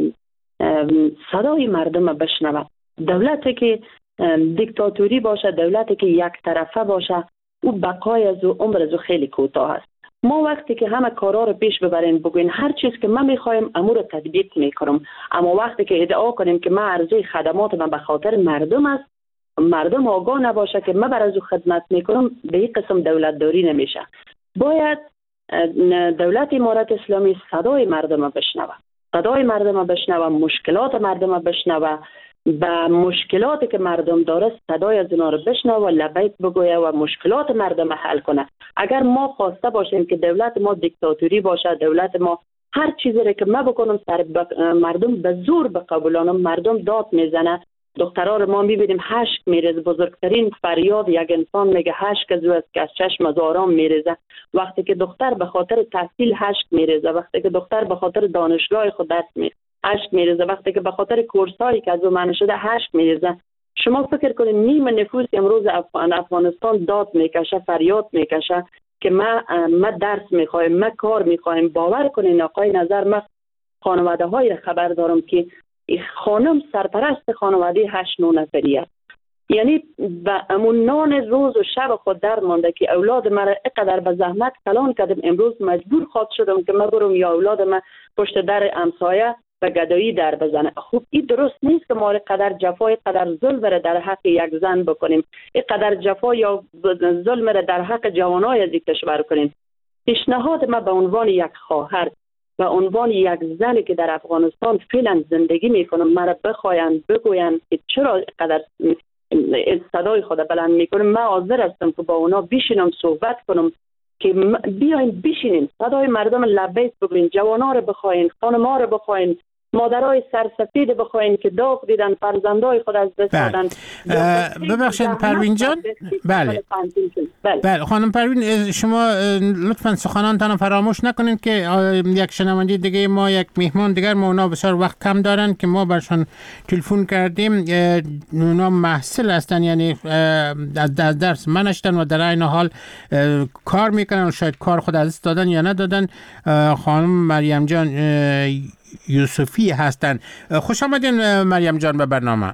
صدای مردم بشنوه. دولتی که دیکتاتوری باشه، دولتی که یک طرفه باشه، او بقای از او عمر از او خیلی کوتاه است. ما وقتی که همه کارا رو پیش ببریم، بگوین هر چیز که ما میخوایم امور رو تطبیق میکنم، اما وقتی که ادعا کنیم که ما عرضه خدمات من به خاطر مردم است، مردم آگاه نباشه که ما بر از او خدمت میکنم، به این قسم دولت داری نمیشه. باید دولت امارت اسلامی صدای مردم بشنوه، صدای مردم بشنوه، مشکلات مردم بشنوه، و مشکلاتی که مردم داره صدای از اونا رو بشنوه و لبیک بگویه و مشکلات مردم حل کنه. اگر ما خواسته باشیم که دولت ما دیکتاتوری باشه، دولت ما هر چیزی رو که ما بکنم سر مردم به زور بقبولانم، مردم داد میزنه. دخترها رو ما میبینیم هشک میریزه، بزرگترین فریاد یک انسان میگه هشک از او است که از چشم از آرام میریزه. وقتی که دختر به خاطر تحصیل هشک میریزه، وقتی که دختر به خاطر دانشگاه خود درس می هشک میریزه، وقتی که به خاطر کورسایی که از او منع شده هشک میریزه. شما فکر کنید نیم نفوس امروز افغان افغانستان داد میکشه، فریاد میکشه که ما ما درس میخوایم، ما کار میخوایم. باور کنین آقای نظر، ما خانواده های خبر دارم که خانم سرپرست خانواده هشت نو نفری است. یعنی به امون نان روز و شب خود در مانده که اولاد مرا اینقدر به زحمت کلان کردم، امروز مجبور خود شدم که من برم یا اولاد من پشت در همسایه و گدایی در بزنه. خب این درست نیست که ما قدر جفا، قدر ظلم را در حق یک زن بکنیم، اینقدر جفا یا ظلم را در حق جوانای از این کشور کنیم. پیشنهاد ما به عنوان یک خواهر، به عنوان یک زنی که در افغانستان فعلا زندگی میکنم، مرا بخواین بگوین که چرا قدر صدای خود بلند میکنم. من حاضر هستم که با اونا بشینم صحبت کنم که بیاین بشینیم صدای مردم لبیک بگوین، جوانا رو بخواین، خانم‌ها رو بخواین، مادرای سرسفید بخواین که داغ دیدن، فرزندای خود از دست دادن. ببخشید پروین جان. بله بله خانم پروین، شما لطفاً سخنانتان فراموش نکنین که یک شنونده دیگه ما، یک مهمان دیگر ما، اونا بسیار وقت کم دارن که ما برشان تلفن کردیم. اونا محصل هستن، یعنی از درس منشتن و در این حال کار میکنن و شاید کار خود از دست دادن یا ندادن. خانم مریم جان یوسفی هستن. خوش آمدین مریم جان به برنامه.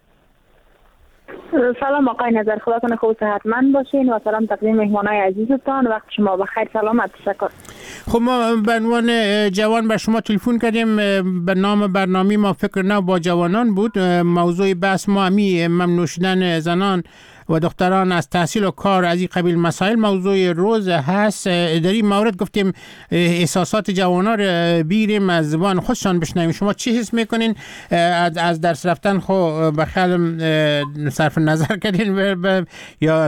سلام آقای نظر، خداتون خوب صحتمند باشین و سلام تقدیم مهمانای عزیزتان. وقت شما بخیر، سلامت، تشکر. خب ما به عنوان جوان به شما تلفن کردیم. به نام برنامه ما فکر نو با جوانان بود. موضوع بحث ما همی ممنوع شدن زنان و دختران از تحصیل و کار، از این قبیل مسائل موضوع روز هست. در این مورد گفتیم احساسات جوانان رو بیریم، از زبان خودشان بشنویم. شما چی حس میکنین؟ از درس رفتن خب به خیال صرف نظر کردین یا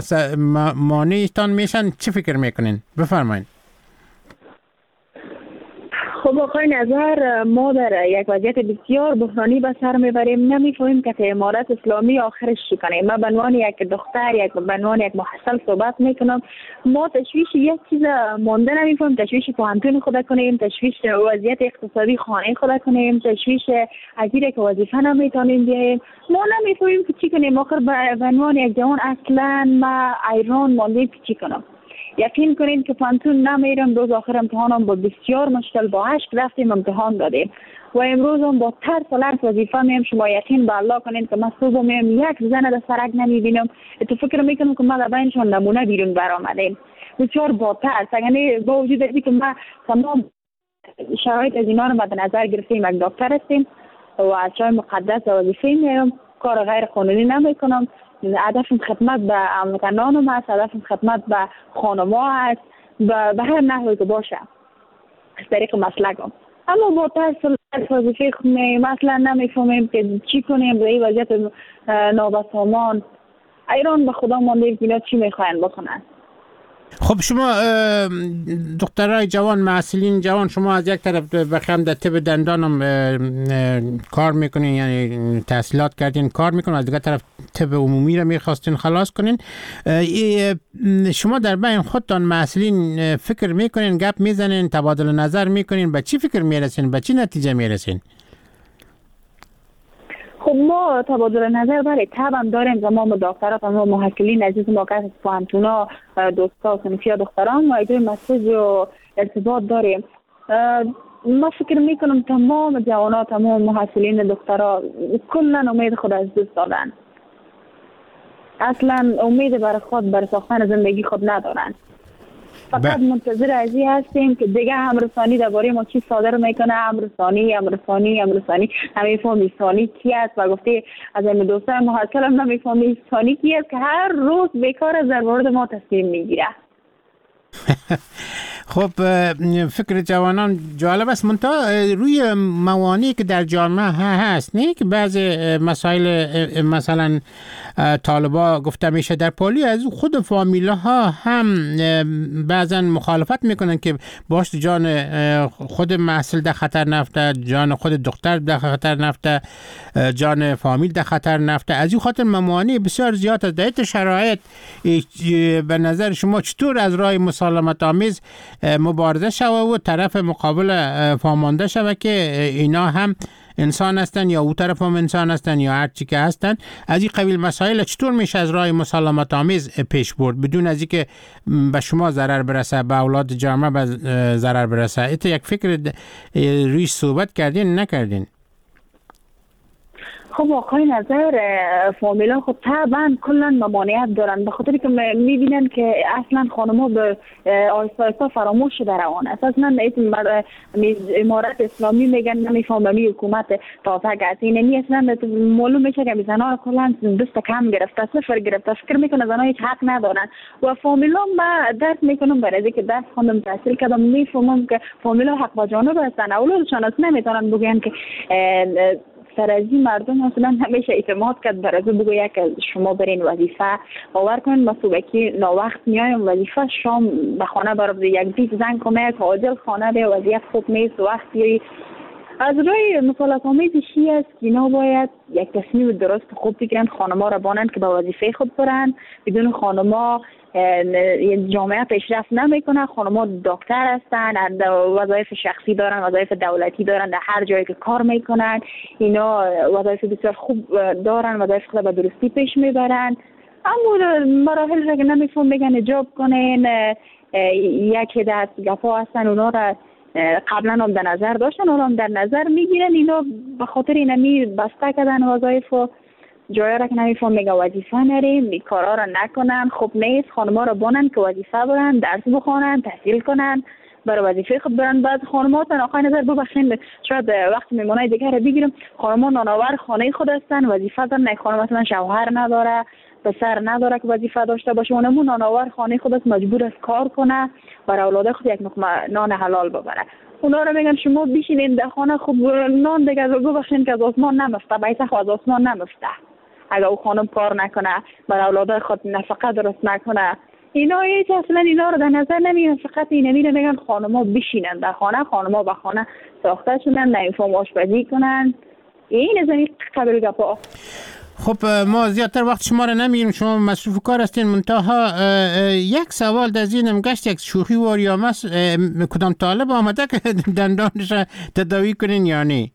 مانعتان میشن؟ چی فکر میکنین؟ بفرمایید. خب خب آقای نظر، ما در یک وضعیت بسیار بحرانی به سر میبریم. نمیفهمیم که امارت اسلامی آخرش چی کنه. ما به عنوان یک دختر، یک به عنوان یک محصل صحبت میکنم. ما تشویش یک چیز مانده نمیفهمیم. تشویش پوهنتون خود کنیم، تشویش وضعیت اقتصادی خانه خود کنیم، تشویش اجیره که وظیفه نمیتونیم بیاییم. ما نمیفهمیم که چی کنیم. آخر به عنوان یک جوان اصلا ما ایران مانده چی کنم. یقین کنید که پانتون نمیرم. روز آخر امتحانم با بسیار مشکل با هشت رفتیم امتحان دادیم و امروز هم با ترس و لرز وظیفه میم. شما یقین به الله کنید که من صبح میم یک زن در سرک نمیبینم. تو فکر میکنم که ما در بینشون نمونه بیرون برآمدیم. بسیار با ترس. یعنی با وجود اینکه ما تمام شرایط از اینا رو مد نظر گرفتیم، یک دکتر هستیم و چای مقدس وظیفه میرم، کار غیر قانونی نمیکنم. هدفم خدمت به هموطنانم هست، هدفم خدمت به خانما هست، به هر نحوی که باشه از طریق مسلکم. اما با ترس وظیفه مثلا نمیفهمیم که چی کنیم به این وضعیت نابسامان. ایران به خدا مانده اینا چی میخواین بکنن. خب شما دخترای جوان، محصلین جوان، شما از یک طرف بخیم در طب دندانم کار میکنین، یعنی تحصیلات کردین کار میکنین، از دیگر طرف طب عمومی رو میخواستین خلاص کنین. شما در بین خودتان محصلین فکر میکنین، گپ میزنین، تبادل نظر میکنین، به چی فکر میرسین، به چی نتیجه میرسین؟ خب ما تبادل نظر برای طبعا داریم. تمام دکترات، تمام محصلین عزیز ما که پوهنتونا، دوستا، صنفیا دختران ما ایده مسیج و ارتباط داریم. ما فکر میکنم تمام جوانات، تمام محصلین دخترها کلا امید خود از دست دادن. اصلا امید برای خود، برای ساختن زندگی خود ندارن. فقط منتظر ازی هستیم که دیگه همرسانی درباره ما چی صادر میکنه. همرسانی همرسانی همرسانی نمیفهمی ثانی کی است و گفته از این دوستان محصل هم نمیفهمی ثانی کی است که هر روز بیکار از درباره ما تصمیم میگیره. خب فکر جوانان جالب است، منتها روی موانعی که در جامعه هست، نه که بعض مسائل مثلا طالبا گفته میشه در پالی از خود فامیله ها هم بعضا مخالفت میکنن که باش جان خود محصل در خطر نفته، جان خود دختر در خطر نفته، جان فامیل در خطر نفته. از این خاطر موانع بسیار زیاد است. در این شرایط به نظر شما چطور از راه مسالمت آمیز مبارزه شوه و طرف مقابل فهمانده شوه که اینا هم انسان هستن یا او طرف هم انسان هستن یا هر چی که هستن؟ از این قبیل مسائل چطور میشه از راه مسالمت آمیز پیش برد بدون از اینکه به شما ضرر برسه، به اولاد جامعه به ضرر برسه؟ ایت یک فکر روی صحبت کردین نکردین؟ خب آقای نظر، فامیلا خب طبعا کلا ممانعت دارن، به خاطر که میبینن که اصلا خانم‌ها به آهسته آهسته فراموش شده روان است. اصلا امارت اسلامی میگن نمیفهمم حکومت تازه است، یعنی اصلا معلوم میشه که زنان کلا دست کم گرفته، صفر گرفته، فکر میکنه زنان هیچ حق ندارن و فامیلا ما درس میکنم برای اینکه درس خوندم تحصیل کردم میفهمم که فامیلا حق با جانب هستن. اولادشان اصلا نمیتونن بگن که سرازی مردم اصلا همیشه اعتماد کرد برای بگوید که شما برین وظیفه باور کنید ما صبحی ناوقت میایم وظیفه، شام به خانه برای یک بیت زنگ کنه که عاجل خانه به وضعیت خوب نیست وقتی از روی مسئولت آمیز چی است که اینا باید یک تصمیم درست خوب بگیرن، خانم‌ها را بانند که به وظیفه خود برن. بدون خانم‌ها جامعه پیشرفت نمیکنه. خانم‌ها دکتر هستن، وظایف شخصی دارن، وظایف دولتی دارن، در هر جایی که کار میکنن اینا وظایف بسیار خوب دارن، وظایف خود به درستی پیش میبرن. اما مراحل را که نمیفهم بگن اجاب کنین، یکی دست گفا هستن اونا را قبلا هم در نظر داشتن، اونا هم در نظر میگیرن. اینا به خاطر اینمی بسته کردن وظایف و جایی را که نمیفهم میگه وظیفه نریم، کارا را نکنن، خوب نیست. خانم‌ها را بانن که وظیفه برن، درس بخونن، تحصیل کنن، برای وظیفه خود برن. بعد خانم‌ها تن آقای نظر ببخشید شاید وقت میمونه دیگه را بگیرم، خانم‌ها نانآور خانه خود هستن، وظیفه دارن. نه خانم مثلا شوهر نداره، پسر نداره که وظیفه داشته باشه، اونمون نانآور خانه خود است، مجبور است کار کنه برای اولاد خود یک لقمه نان حلال ببره. اونا رو میگن شما بشینین در خانه، خوب نان دیگه ببخشید که از آسمان نمیفته، بیسه خود از آسمان نمیفته. اگر او خانم کار نکنه، برای اولاد خود نفقه درست نکنه، اینا هیچ اصلا اینا رو در نظر نمیگیرن، فقط اینا میرن میگن خانم‌ها بشینن در خانه، خانم‌ها به خانه ساخته شدن، نه اینفهم آشپزی کنن. این از این قبل گپا. خب ما زیادتر وقت شما رو نمیگیریم، شما مصروف کار هستین. منتها یک سوال در ذهنم گشت، یک شوخی واریام است، کدام طالب آمده که دندانش تداوی کنین یا نه؟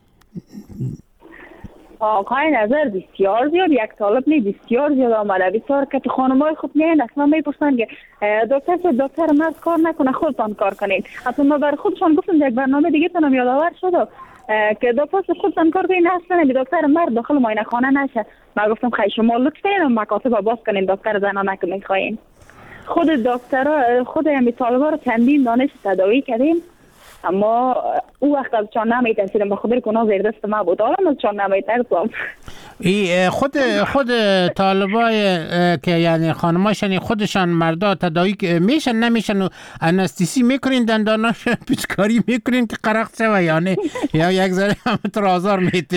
آقای نظر بسیار زیاد، یک طالب نه بسیار زیاد آمده. بسیار که خانمای خود میان اصلا میپرسن که دکتر دکتر مرد کار نکنه خودتان کار کنین. اصلا ما بر خودشان گفتم یک برنامه دیگه تونم یادآور شد که دکتر خودتان کار کنین، اصلا دکتر مرد داخل معاینه خانه نشه. ما گفتم خیلی شما لطف کنین مکاتب باز کنین، دکتر زنانه که میخواین. خود دکترها خود همین طالبا رو چندین دانش تداوی کردیم، اما او وقت از چان نمیترسیدم، به خاطر کنه زیر دست ما بود، حالا از چان نمیترسم. ای خود خود طالبای که یعنی خانماشن خودشان مردا تداوی میشن نمیشن و انستیسی میکنین، دنداناش پیچکاری میکنین که قرق شوه یا نه، یا یک ذره هم آزار میتین؟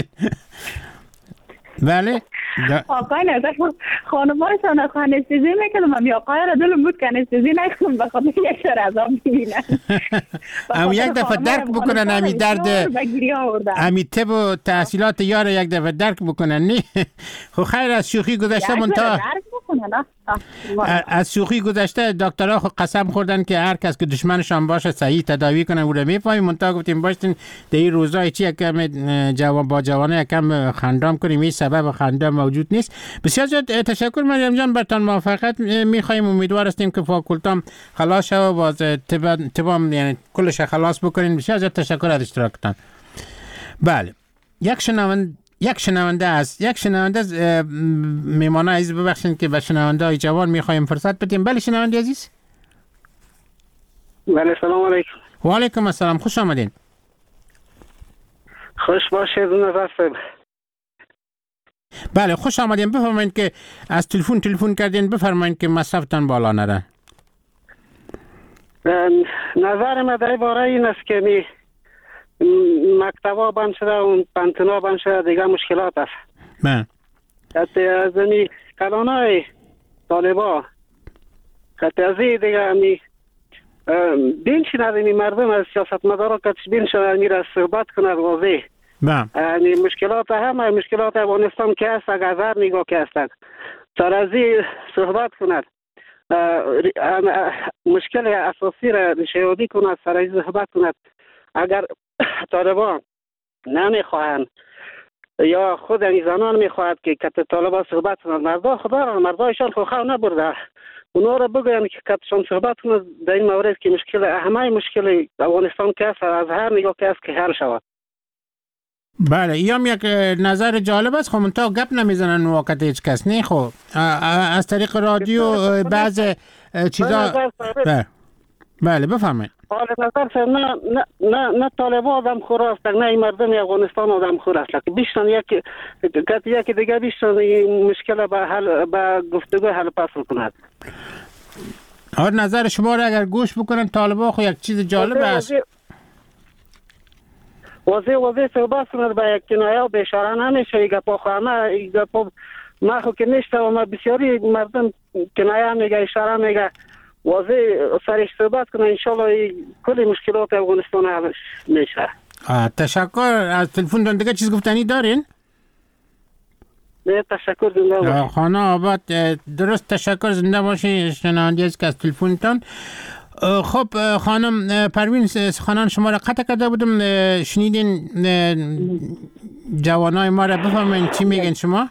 بله آقای نظر خانمایشان انستیزی میکنم، هم یا آقای را دلم بود که انستیزی نکنم به خاطر یک سر عذاب ببینن. هم یک دفعه درک بکنن همی درد همی طب و تحصیلات یار یک دفعه درک بکنن. نه خب خیر، از شوخی گذشته منتها از شوخی گذشته دکترها خود قسم خوردن که هر کس که دشمنشان باشه صحیح تداوی کنن. او را میفهمیم، منتها گفتیم باشین در این روزای چی یکم جوان با جوانه یکم خندام کنیم، این سبب خنده موجود نیست. بسیار زیاد تشکر مریم جان، برتان موفقیت میخوایم. امیدوار هستیم که فاکولتام خلاص شود و باز تبام یعنی کلش خلاص بکنین. بسیار زیاد تشکر از اشتراکتان. بله، یک شنونده یک شنونده است یک شنونده از میمانه عزیز، ببخشید که به شنونده های جوان میخوایم فرصت بدیم. بله شنونده عزیز. بله سلام علیکم. و علیکم السلام، خوش آمدین. خوش باشید نظر صاحب. بله خوش آمدین، بفرمایید که از تلفن تلفن کردین، بفرمایید که مصرفتان بالا نره. نظر من در باره این است که می مکتبا بند شده و پانتونا بند شده، دیگه مشکلات است. من حتی از این کلانای طالبا حتی از این دیگه می بینشین از این مردم از سیاست مدارا کتش بینشن میره صحبت کند واضح. یعنی مشکلات همه مشکلات افغانستان که هست اگر هر نگاه که هستند سر از این صحبت کند، مشکل اساسی را نشیادی کند، سر از صحبت کند. اگر طالبان نمیخواهند یا خود این زنان میخواهد که کت طالبان صحبت کنند، مردا خدا را مردایشان خواه نبرده اونا را بگویند که کتشان صحبت کنند در این مورد که مشکل همه مشکل افغانستان که هست از هر نگاه که هست که حل شود. بله ایام یک نظر جالب است. خب منطقه گپ نمیزنن واقعا هیچ کس نه. خب از طریق رادیو بعض چیزا بله بله بفهمید. حال نظر سر نه نه نه طالبان آدم خور است، نه این مردم افغانستان آدم خور است، که بیشتر یک کتی یک دیگه بیشتر این مشکل به حل به گفتگو حل پس کند. آره نظر شما را اگر گوش بکنن طالبان خو یک چیز جالب است. واضح واضح صحبت کند، به یک کنایه و به اشاره نمیشه. ایگه پا خواهمه ایگه پا ما خو که نیشته و ما بسیاری مردم کنایه میگه اشاره میگه واضح سرش صحبت کنه، انشالله کلی مشکلات افغانستان حل میشه. تشکر. از تلفن دون دیگه چیز گفتنی دارین؟ نه تشکر، زنده باشید. خانه آباد. درست تشکر، زنده باشید. شنونده است که از تلفنتان. خب خانم پروین سخنان شما را قطع کرده بودم، شنیدین جوانای ما را، بفرمایید چی میگن شما؟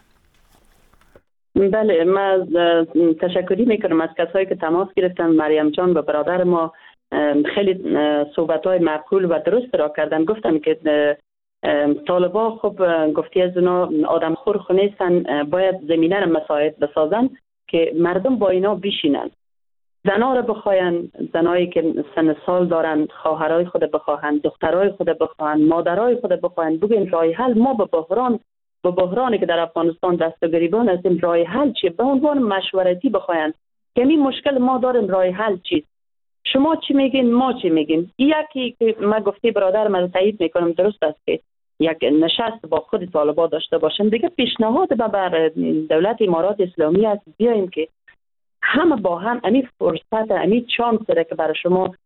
بله من تشکری میکنم از کسایی که تماس گرفتن. مریم جان و برادر ما خیلی صحبت‌های معقول و درست را کردن. گفتن که طالبا خب گفتی از اونا آدم خور خو نیستن، باید زمینه را مساعد بسازن که مردم با اینا بشینن، زنا را بخواین، زنایی که سن سال دارن خواهرای خود بخواهن، دخترای خود بخواهن، مادرای خود بخواهن، بگین راه حل ما به بحران به بحرانی که در افغانستان دست گریبان هستیم راه حل چیه؟ به عنوان مشورتی بخواین که این مشکل ما داریم راه حل چیست؟ شما چی میگین ما چی میگیم؟ یکی که من گفتی برادر من تایید میکنم، درست است که یک نشست با خود طالبان داشته باشیم. دیگه پیشنهاد بر دولت امارات اسلامی است بیایم که همه با هم امی فرصت امی چانس را که برای شما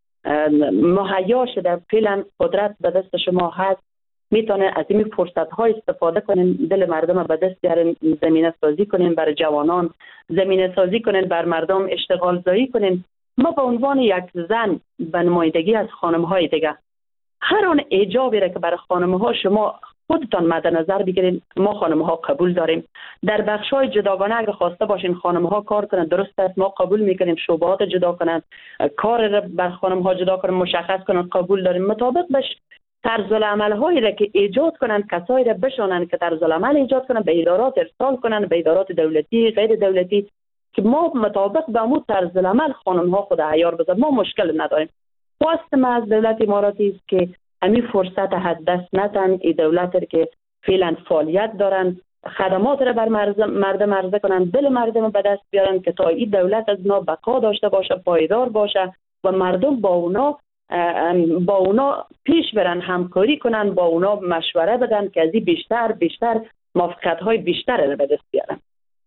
مهیا شده، فعلا قدرت به دست شما هست، میتونه از این فرصت ها استفاده کنین، دل مردم به دست بیارین، زمینه سازی کنین برای جوانان، زمینه سازی کنین بر مردم، اشتغال زایی کنین. ما به عنوان یک زن به نمایندگی از خانم های دیگه هر آن ایجابی را که برای خانم ها شما خودتان مد نظر بگیرین، ما خانم ها قبول داریم. در بخش های جداگانه اگر خواسته باشین خانم ها کار کنن، درست است، ما قبول میکنیم. شعبات جدا کنن، کار را بر خانم ها جدا کنن، مشخص کنن، قبول داریم. مطابق بش طرز العمل هایی را که ایجاد کنن، کسایی را بشونن که طرز العمل ایجاد کنن، به ادارات ارسال کنن، به ادارات دولتی غیر دولتی، که ما مطابق به امو طرز العمل خانم ها خود عیار بذارن. ما مشکل نداریم. خواست ما از دولت اماراتی است که همین فرصت از دست ندن. این دولت که فعلا فعالیت دارن، خدمات را بر مردم عرضه کنن، دل مردم به دست بیارن که تا این دولت از اونا بقا داشته باشه، پایدار باشه و مردم با اونا با اونا پیش برن، همکاری کنن، با اونا مشوره بدن که از این بیشتر بیشتر موافقت های بیشتر را به دست بیارن.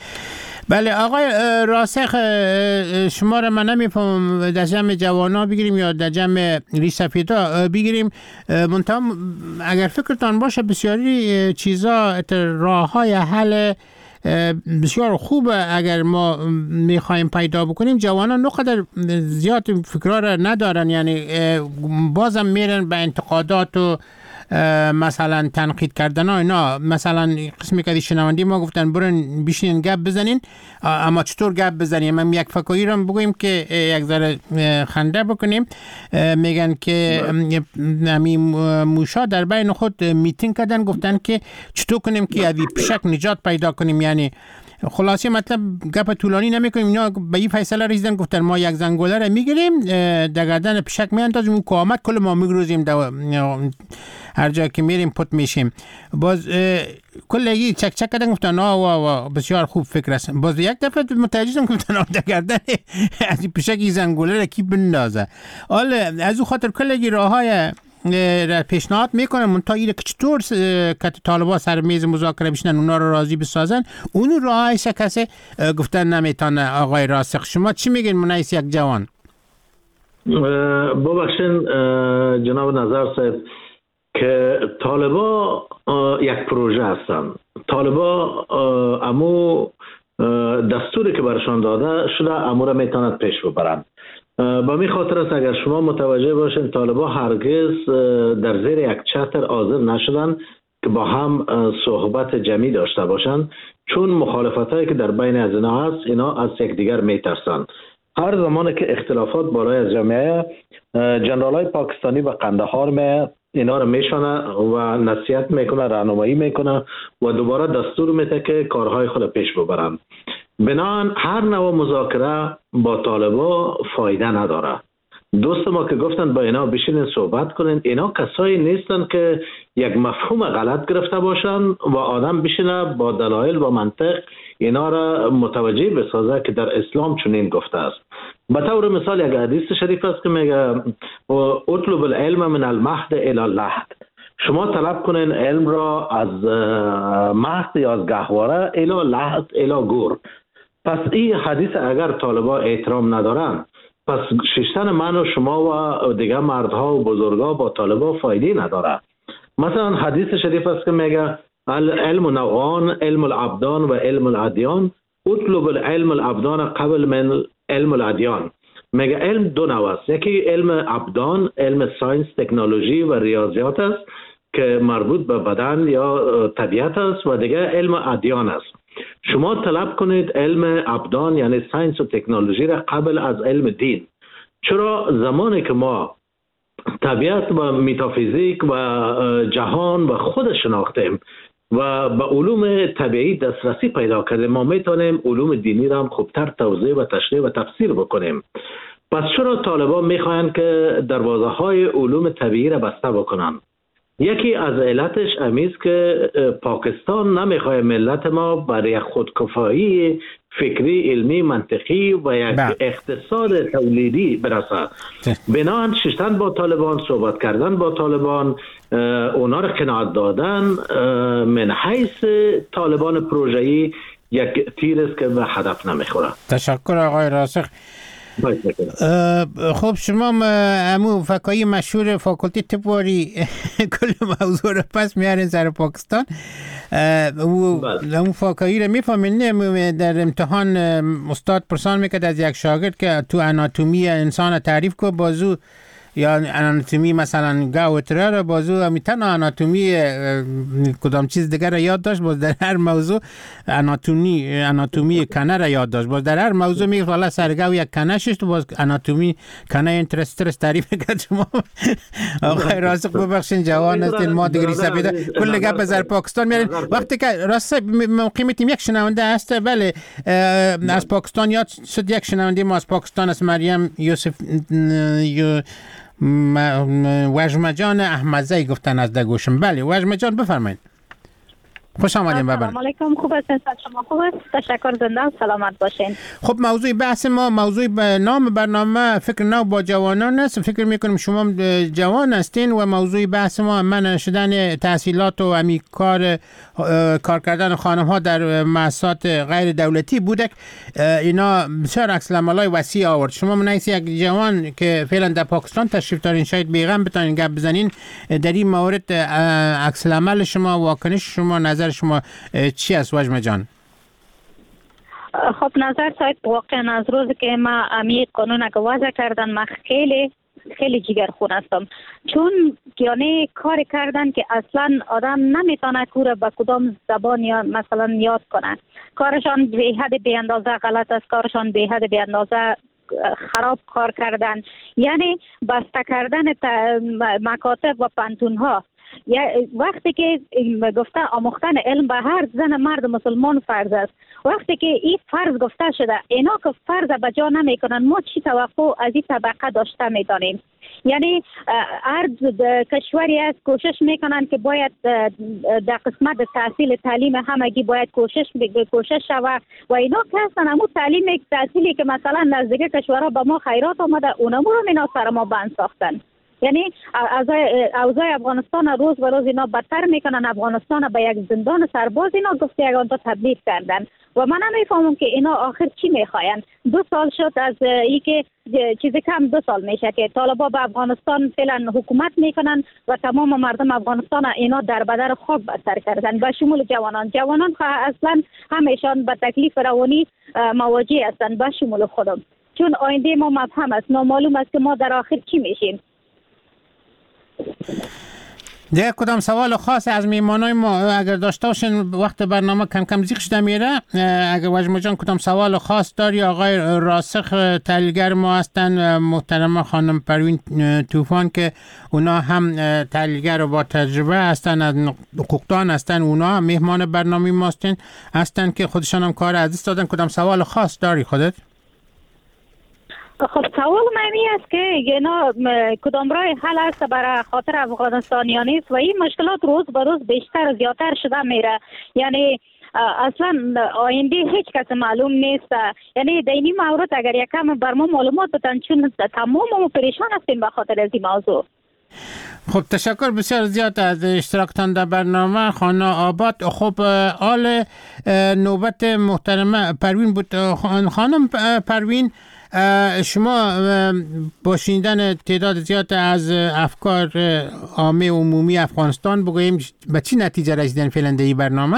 بله آقای راسخ، شما را من نمیفهم در جمع جوانا بگیریم یا در جمع ریسفیدا بگیریم، منتها اگر فکرتان باشه بسیاری چیزا راه های حل بسیار خوبه اگر ما میخوایم پیدا بکنیم. جوانان نقدر زیاد فکرها را ندارن، یعنی بازم میرن به انتقادات و مثلا تنقید کردن ها اینا. مثلا قسمی که شنوندی ما گفتن برن بشینین گپ بزنین، اما چطور گپ بزنیم؟ من یک فکایی رو بگویم که یک ذره خنده بکنیم. میگن که همین موشا در بین خود میتینگ کردن، گفتن که چطور کنیم که از پشک نجات پیدا کنیم. یعنی خلاصه مطلب گپ طولانی نمیکنیم، اینا به این فیصله رسیدن، گفتن ما یک زنگوله رو میگیریم در گردن پشک میاندازیم، اون قامت کل ما میگروزیم، هر جا که میریم پت میشیم. باز کلگی چک چک کردن، گفتن آه بسیار خوب فکر است. باز یک دفعه متوجه شدم گفتن در گردن از این پشک زنگوله رو کی بندازه. حالا از اون خاطر کلگی راههای پیشنهاد میکنن، منتها اینه که چطور که طالبان سر میز مذاکره بشینن اونا رو راضی بسازن، اون راهش کسی گفتن نمیتونه. آقای راسخ شما چی میگین منیس یک جوان؟ ببخشین جناب نظر صاحب که طالبان یک پروژه هستن. طالبان امو دستوری که برشان داده شده امو را میتوند پیش ببرند. با می خاطر است اگر شما متوجه باشین طالبان هرگز در زیر یک چتر حاضر نشدن که با هم صحبت جمعی داشته باشند، چون مخالفت هایی که در بین از اینا هست اینا از یکدیگر میترسند. هر زمانی که اختلافات بالای از جامعه، جنرال های پاکستانی و قندهار می اینا رو میشونه و نصیحت میکنه، راهنمایی میکنه و دوباره دستور میده که کارهای خود پیش ببرند. بنابراین هر نوع مذاکره با طالبان فایده نداره. دوست ما که گفتن با اینا بشینین صحبت کنین، اینا کسایی نیستن که یک مفهوم غلط گرفته باشن و آدم بشینه با دلایل و منطق اینا را متوجه بسازه که در اسلام چنین گفته است. به طور مثال یک حدیث شریف است که میگه اطلب العلم من المهد الی اللحد، شما طلب کنین علم را از مهد یا از گهواره الی لحد الی گور. پس این حدیث اگر طالبان احترام ندارن، پس ششتن من و شما و دیگه مردها و بزرگا با طالبان فایده نداره. مثلا حدیث شریف است که میگه العلم نوعان، علم الابدان و علم الادیان، اطلب العلم الابدان قبل من علم الادیان. میگه علم دو نوع است، یکی علم ابدان، علم ساینس، تکنولوژی و ریاضیات است که مربوط به بدن یا طبیعت است، و دیگه علم ادیان است. شما طلب کنید علم ابدان یعنی ساینس و تکنولوژی را قبل از علم دین. چرا زمانی که ما طبیعت و متافیزیک و جهان و خود شناختیم و به علوم طبیعی دسترسی پیدا کردیم، ما میتونیم علوم دینی را هم خوبتر توضیح و تشریح و تفسیر بکنیم. پس چرا طالبان میخواین که دروازه های علوم طبیعی را بسته بکنن؟ یکی از علتش امیست که پاکستان نمیخواه ملت ما برای خودکفایی فکری، علمی، منطقی و یک با. اقتصاد تولیدی برسه. بنابراین ششتن با طالبان، صحبت کردن با طالبان، اونا را قناعت دادن من حیث طالبان پروژه‌ای یک تیر است که به هدف نمیخوره. تشکر آقای راسخ. خب شما امو فکایی مشهور فاکولتی تبواری کل موضوع رو پس میارین سر پاکستان. امو فکایی رو میفهمین در امتحان استاد پرسان میکرد از یک شاگرد که تو اناتومی انسان تعریف کو، بازو یا اناتومی مثلا گاوتره رو بازو میتونه اناتومی کدام چیز دیگر رو یاد داشت، باز در هر موضوع اناتومی اناتومی کنه رو یاد داشت، باز در هر موضوع میگه والا سرگاو یک کنه شش تو باز اناتومی کنه اینترسترس تعریف کرد. شما آقای راسخ ببخشین جوان هستین، ما دیگری سپیده کل گپ از پاکستان میارین. وقتی که راست موقعیتیم یک شنونده هست، بله از پاکستان یاد شد، یک شنونده ما از پاکستان است، مریم یوسف یو وجمه جان احمدزی گفتن از دگوشم. بله وجمه جان بفرمایید. خوش آمدین بابا. سلام علیکم. خوب هستین؟ شما خوب است؟ تشکر. زنده و سلامت باشین. خب موضوع بحث ما موضوع به نام برنامه فکر نو با جوانان است. فکر میکنم شما جوان هستین و موضوع بحث ما من شدن تحصیلات و همی کار کار کردن خانم ها در مؤسسات غیر دولتی بوده. اینا بسیار عکس العملای وسیع آورد. شما منیس یک جوان که فعلا در پاکستان تشریف دارین، شاید بیغم بتونین گپ بزنین در این مورد. عکس العمل شما، واکنش شما، نظر شما چی است وجمه جان؟ خب نظر صاحب واقعا از روز که ما امی قانون که وضع کردن ما خیلی خیلی جگرخون هستم، چون یعنی کار کردن که اصلا آدم نمیتونه کور به کدام زبان یا مثلا یاد کنه. کارشان به حد بی اندازه غلط است، کارشان به حد بی اندازه خراب کار کردن، یعنی بسته کردن مکاتب و پانتون ها. یا وقتی که گفته آموختن علم به هر زن مرد مسلمان فرض است، وقتی که این فرض گفته شده اینا که فرض به جا نمی کنن، ما چی توقع از این طبقه داشته می دانیم؟ یعنی هر کشوری از کوشش میکنن که باید در قسمت تحصیل تعلیم همگی باید کوشش کوشش شود و اینا که هستن همون تعلیم تحصیلی که مثلا نزدیک کشورها به ما خیرات آمده اونمو رو اینا سر ما بند ساختن. یعنی اوضاع افغانستان روز به روز اینا بدتر میکنن، افغانستان به یک زندان سرباز اینا گفته یک آنتا تبدیل کردن و من نمیفهمم که اینا آخر چی میخواین. دو سال شد از ای که چیزی کم دو سال میشه که طالبا به افغانستان فعلا حکومت میکنن و تمام مردم افغانستان اینا در بدر خاک بستر کردن به شمول جوانان. جوانان اصلا همیشان به تکلیف روانی مواجه هستند به شمول خودم، چون آینده ما مبهم است، نامعلوم است که ما در آخر چی میشیم. دیگه کدام سوال خاص از میمانای ما اگر داشته باشین، وقت برنامه کم کم زیق شده میره، اگر وجمه جان کدام سوال خاص داری؟ آقای راسخ تحلیلگر ما هستن، محترمه خانم پروین طوفان که اونا هم تحلیلگر با تجربه هستن، از حقوقدان هستن، اونا مهمان برنامه ما هستن هستن که خودشان هم کار عزیز دادن. کدام سوال خاص داری خودت؟ خب سوال معنی است که اینا کدام راه حل است برای خاطر افغانستانیان است و این مشکلات روز به روز بیشتر و زیادتر شده میره. یعنی اصلا آینده هیچ کس معلوم نیست. یعنی در این مورد اگر یکم بر ما معلومات بدن، چون تمام ما پریشان هستیم به خاطر از این موضوع. خب تشکر بسیار زیاد از اشتراکتان در برنامه خانه آباد. خب آل نوبت محترمه پروین بود. خانم پروین، شما با شنیدن تعداد زیاد از افکار عامه عمومی افغانستان بگوییم به چی نتیجه رسیدن فعلا در این برنامه؟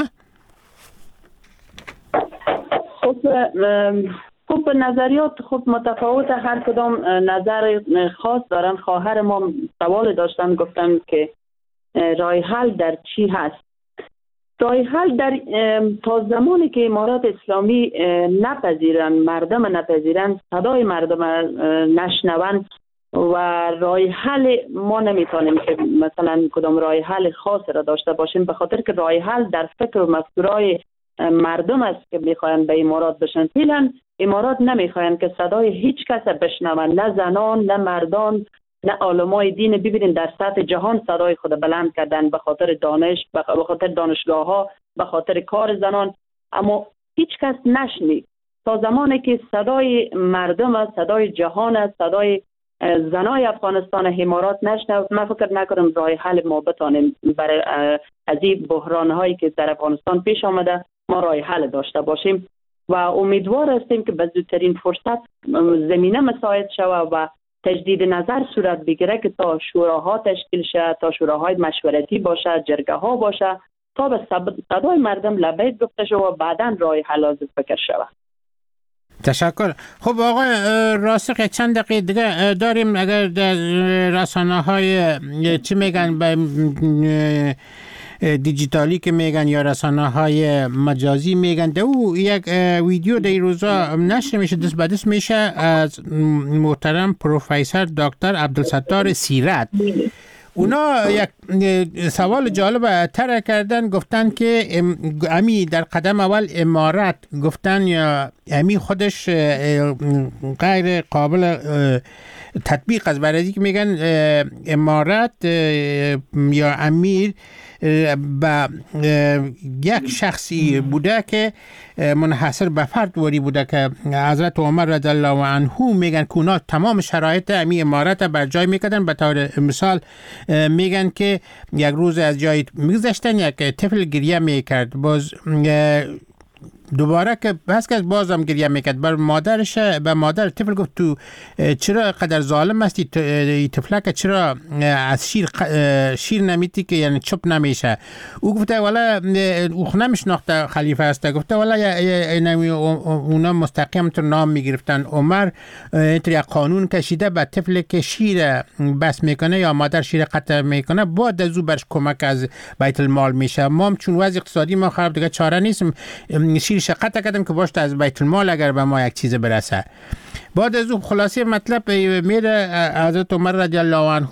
خب خب نظریات خب متفاوت، هر کدام نظر خاص دارن. خواهر ما سوال داشتن، گفتن که راه حل در چی هست؟ راه حل در تا زمانی که امارات اسلامی نپذیرن، مردم نپذیرن، صدای مردم نشنون و راه حل ما نمیتونیم که مثلا کدام راه حل خاص را داشته باشیم، به خاطر که راه حل در فکر و مفکورای مردم است که میخواین به امارات بشن. فعلا امارات نمیخواین که صدای هیچ کس بشنون، نه زنان نه مردان نه علمای دین. ببینید در سطح جهان صدای خود بلند کردن به خاطر دانش، به خاطر دانشگاه ها، به خاطر کار زنان، اما هیچ کس نشنید. تا زمانی که صدای مردم است، صدای جهان است، صدای زنای افغانستان امارات نشنود، من فکر نکنم راه حل ما بتانیم برای از این بحران هایی که در افغانستان پیش آمده ما راه حل داشته باشیم و امیدوار هستیم که به زودترین فرصت زمینه مساعد شود و تجدید نظر صورت بگیره که تا شوراها تشکیل شد، تا شوراهای مشورتی باشه، جرگه ها باشه، تا به صدای مردم لبیک گفته شود و بعدا راه حل از فکر شود. تشکر. خب آقای راسخ چند دقیقه دیگه داریم. اگر در رسانه های چی میگن به دیجیتالی که میگن یا رسانه های مجازی میگن ده او یک ویدیو در روزا نشر میشه، دست به دست میشه از محترم پروفسور دکتر عبدالستار سیرت. اونا یک سوال جالب طرح کردن، گفتن که امی در قدم اول امارت گفتن یا امی خودش غیر قابل تطبیق است، برای که میگن امارت یا امیر با یک شخصی بوده که منحصر به فرد وری بوده که حضرت عمر رضی الله عنه میگن که اونا تمام شرایط امی امارت بر جای میکردن. به طور مثال میگن که یک روز از جای میگذشتن یک طفل گریه میکرد، باز دوباره که بس که بازم گریه میکرد، بر مادرش به مادر طفل گفت تو چرا قدر ظالم هستی، طفلک چرا از شیر شیر نمیتی که یعنی چپ نمیشه. او گفته والا او نمیشناخته خلیفه است، گفته والا اونا مستقیم تو نام میگرفتن عمر اینطور یک قانون کشیده به طفل که شیر بس میکنه یا مادر شیر قطع میکنه بعد از او برش کمک از بیت المال میشه. ما چون وضع اقتصادی ما خراب دیگه چاره نیستم، شیر شقت کردم که باشت از بیت المال اگر به ما یک چیز برسه. بعد از اون خلاصه مطلب میره حضرت عمر رضی الله عنه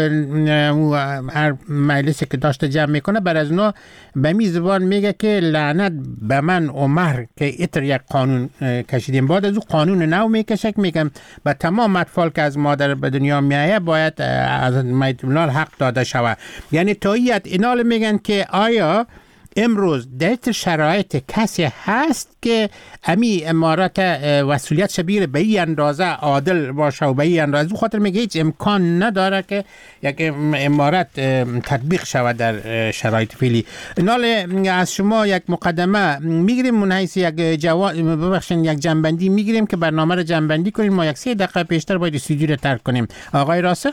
هر مجلسی که داشته جمع میکنه بر از اونا به می زبان میگه که لعنت به من عمر که ایتر یک قانون کشیدیم. بعد از اون قانون نو میکشه که میگم به تمام اطفال که از مادر به دنیا میایه باید از بیت المال حق داده شود. یعنی تایید اینال میگن که آیا امروز در شرایط کسی هست که امی امارت مسئولیت شبیه به این اندازه عادل باشه و به این اندازه خاطر میگه هیچ امکان نداره که یک امارت تطبیق شود در شرایط فعلی. نال از شما یک مقدمه میگیریم من حیث یک جواب ببخشید یک جنبندی میگیریم که برنامه رو جنبندی کنیم. ما یک سه دقیقه پیشتر باید استودیو رو ترک کنیم. آقای راسخ؟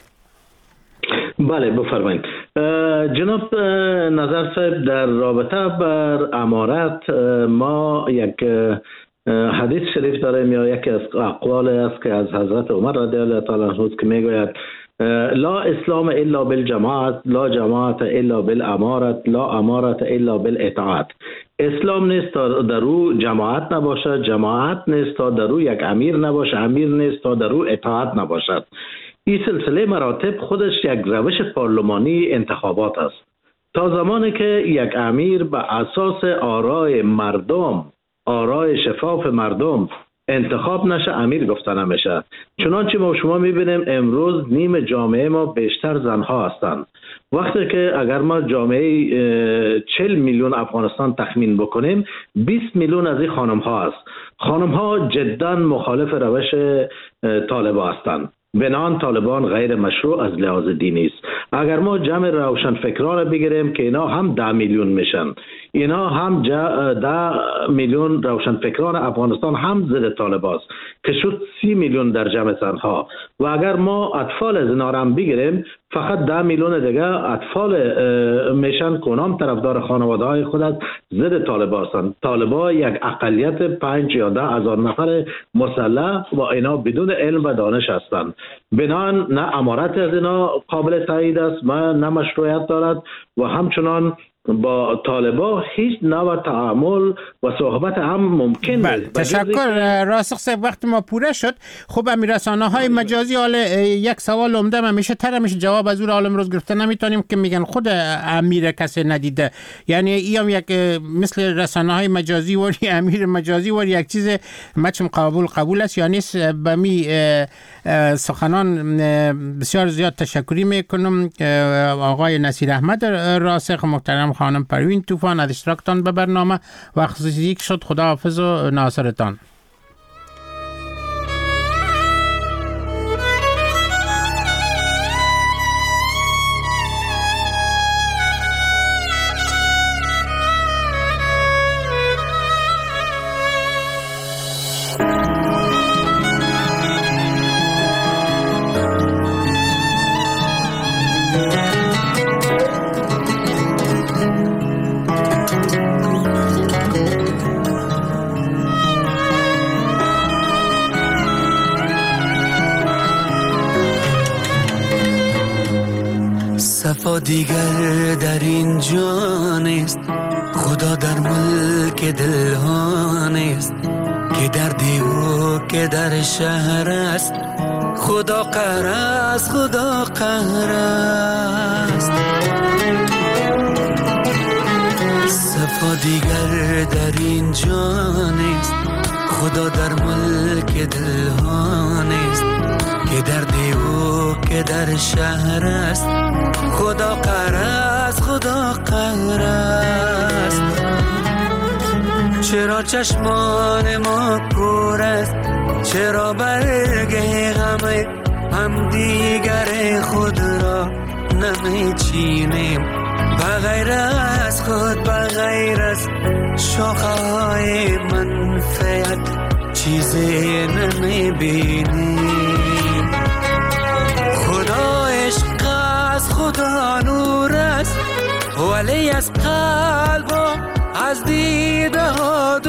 بله بفرمایید. جناب نظر صاحب در رابطه بر امارت ما یک حدیث شریف داریم یا یکی از اقوال است که از حضرت عمر رضی الله تعالی عنه که میگوید لا اسلام الا بالجماعت، لا جماعت الا بالامارت، لا امارت الا بالاطاعت. اسلام نیست تا در او جماعت نباشد، جماعت نیست تا در او یک امیر نباشد، امیر نیست تا در او اطاعت نباشد. این سلسله مراتب خودش یک روش پارلمانی انتخابات است. تا زمانی که یک امیر به اساس آرای مردم، آرای شفاف مردم انتخاب نشه، امیر گفته نمیشه. چنانچه ما شما میبینیم امروز نیم جامعه ما بیشتر زنها هستند. وقتی که اگر ما جامعه چهل میلیون افغانستان تخمین بکنیم، بیست میلیون از این خانم ها است. خانم ها جدا مخالف روش طالبان هستند. بنان طالبان غیر مشروع از لحاظ دینی است. اگر ما جمع روشن فکران بگیریم که اینا هم ده میلیون میشن، اینا هم ده میلیون روشن فکران افغانستان هم ضد طالبان است که شد سی میلیون در جمع زنها. و اگر ما اطفال از اینا هم بگیریم فقط ده میلیون دیگه اطفال میشن که اونام طرفدار خانواده های خود از ضد طالبان هستند. طالبان یک اقلیت پنج یا ده هزار نفر مسلح و اینا بدون علم و دانش هستند. بنان نه امارت از اینا قابل تایید است، نه مشروعیت دارد و همچنان با طالبان هیچ نوع تعامل و صحبت هم ممکن نیست. تشکر راسخ صاحب، وقت ما پوره شد. خب امی رسانه های مجازی حال یک سوال عمده من میشه تر میشه جواب از اون عالم روز گرفته نمیتونیم که میگن خود امیر کسی ندیده. یعنی این یک مثل رسانه های مجازی و امیر مجازی و یک چیز مچم قبول قبول است یا نیست. به می سخنان بسیار زیاد تشکری میکنم آقای نصیر احمد راسخ، محترم خانم پروین طوفان از اشتراکتان به برنامه و خصوصی شد. خداحافظ و ناصرتان. صفا دیگر در این جان است، خدا در ملک دلها نیست، که در دیو که در شهر است، خدا قهر است، خدا قهر است. صفا دیگر در این جان است، خدا در ملک دلها نیست، که در دیو که در شهر است، خدا قهر است، خدا قهر است. چرا چشمان ما کور است، چرا برگ غم هم دیگر خود را نمی چینیم، بغیر از خود بغیر از شاخه های منفعت چیزی نمی بینیم. خدا عشق است، خدا نور است، ولی از قلب و از دیده ها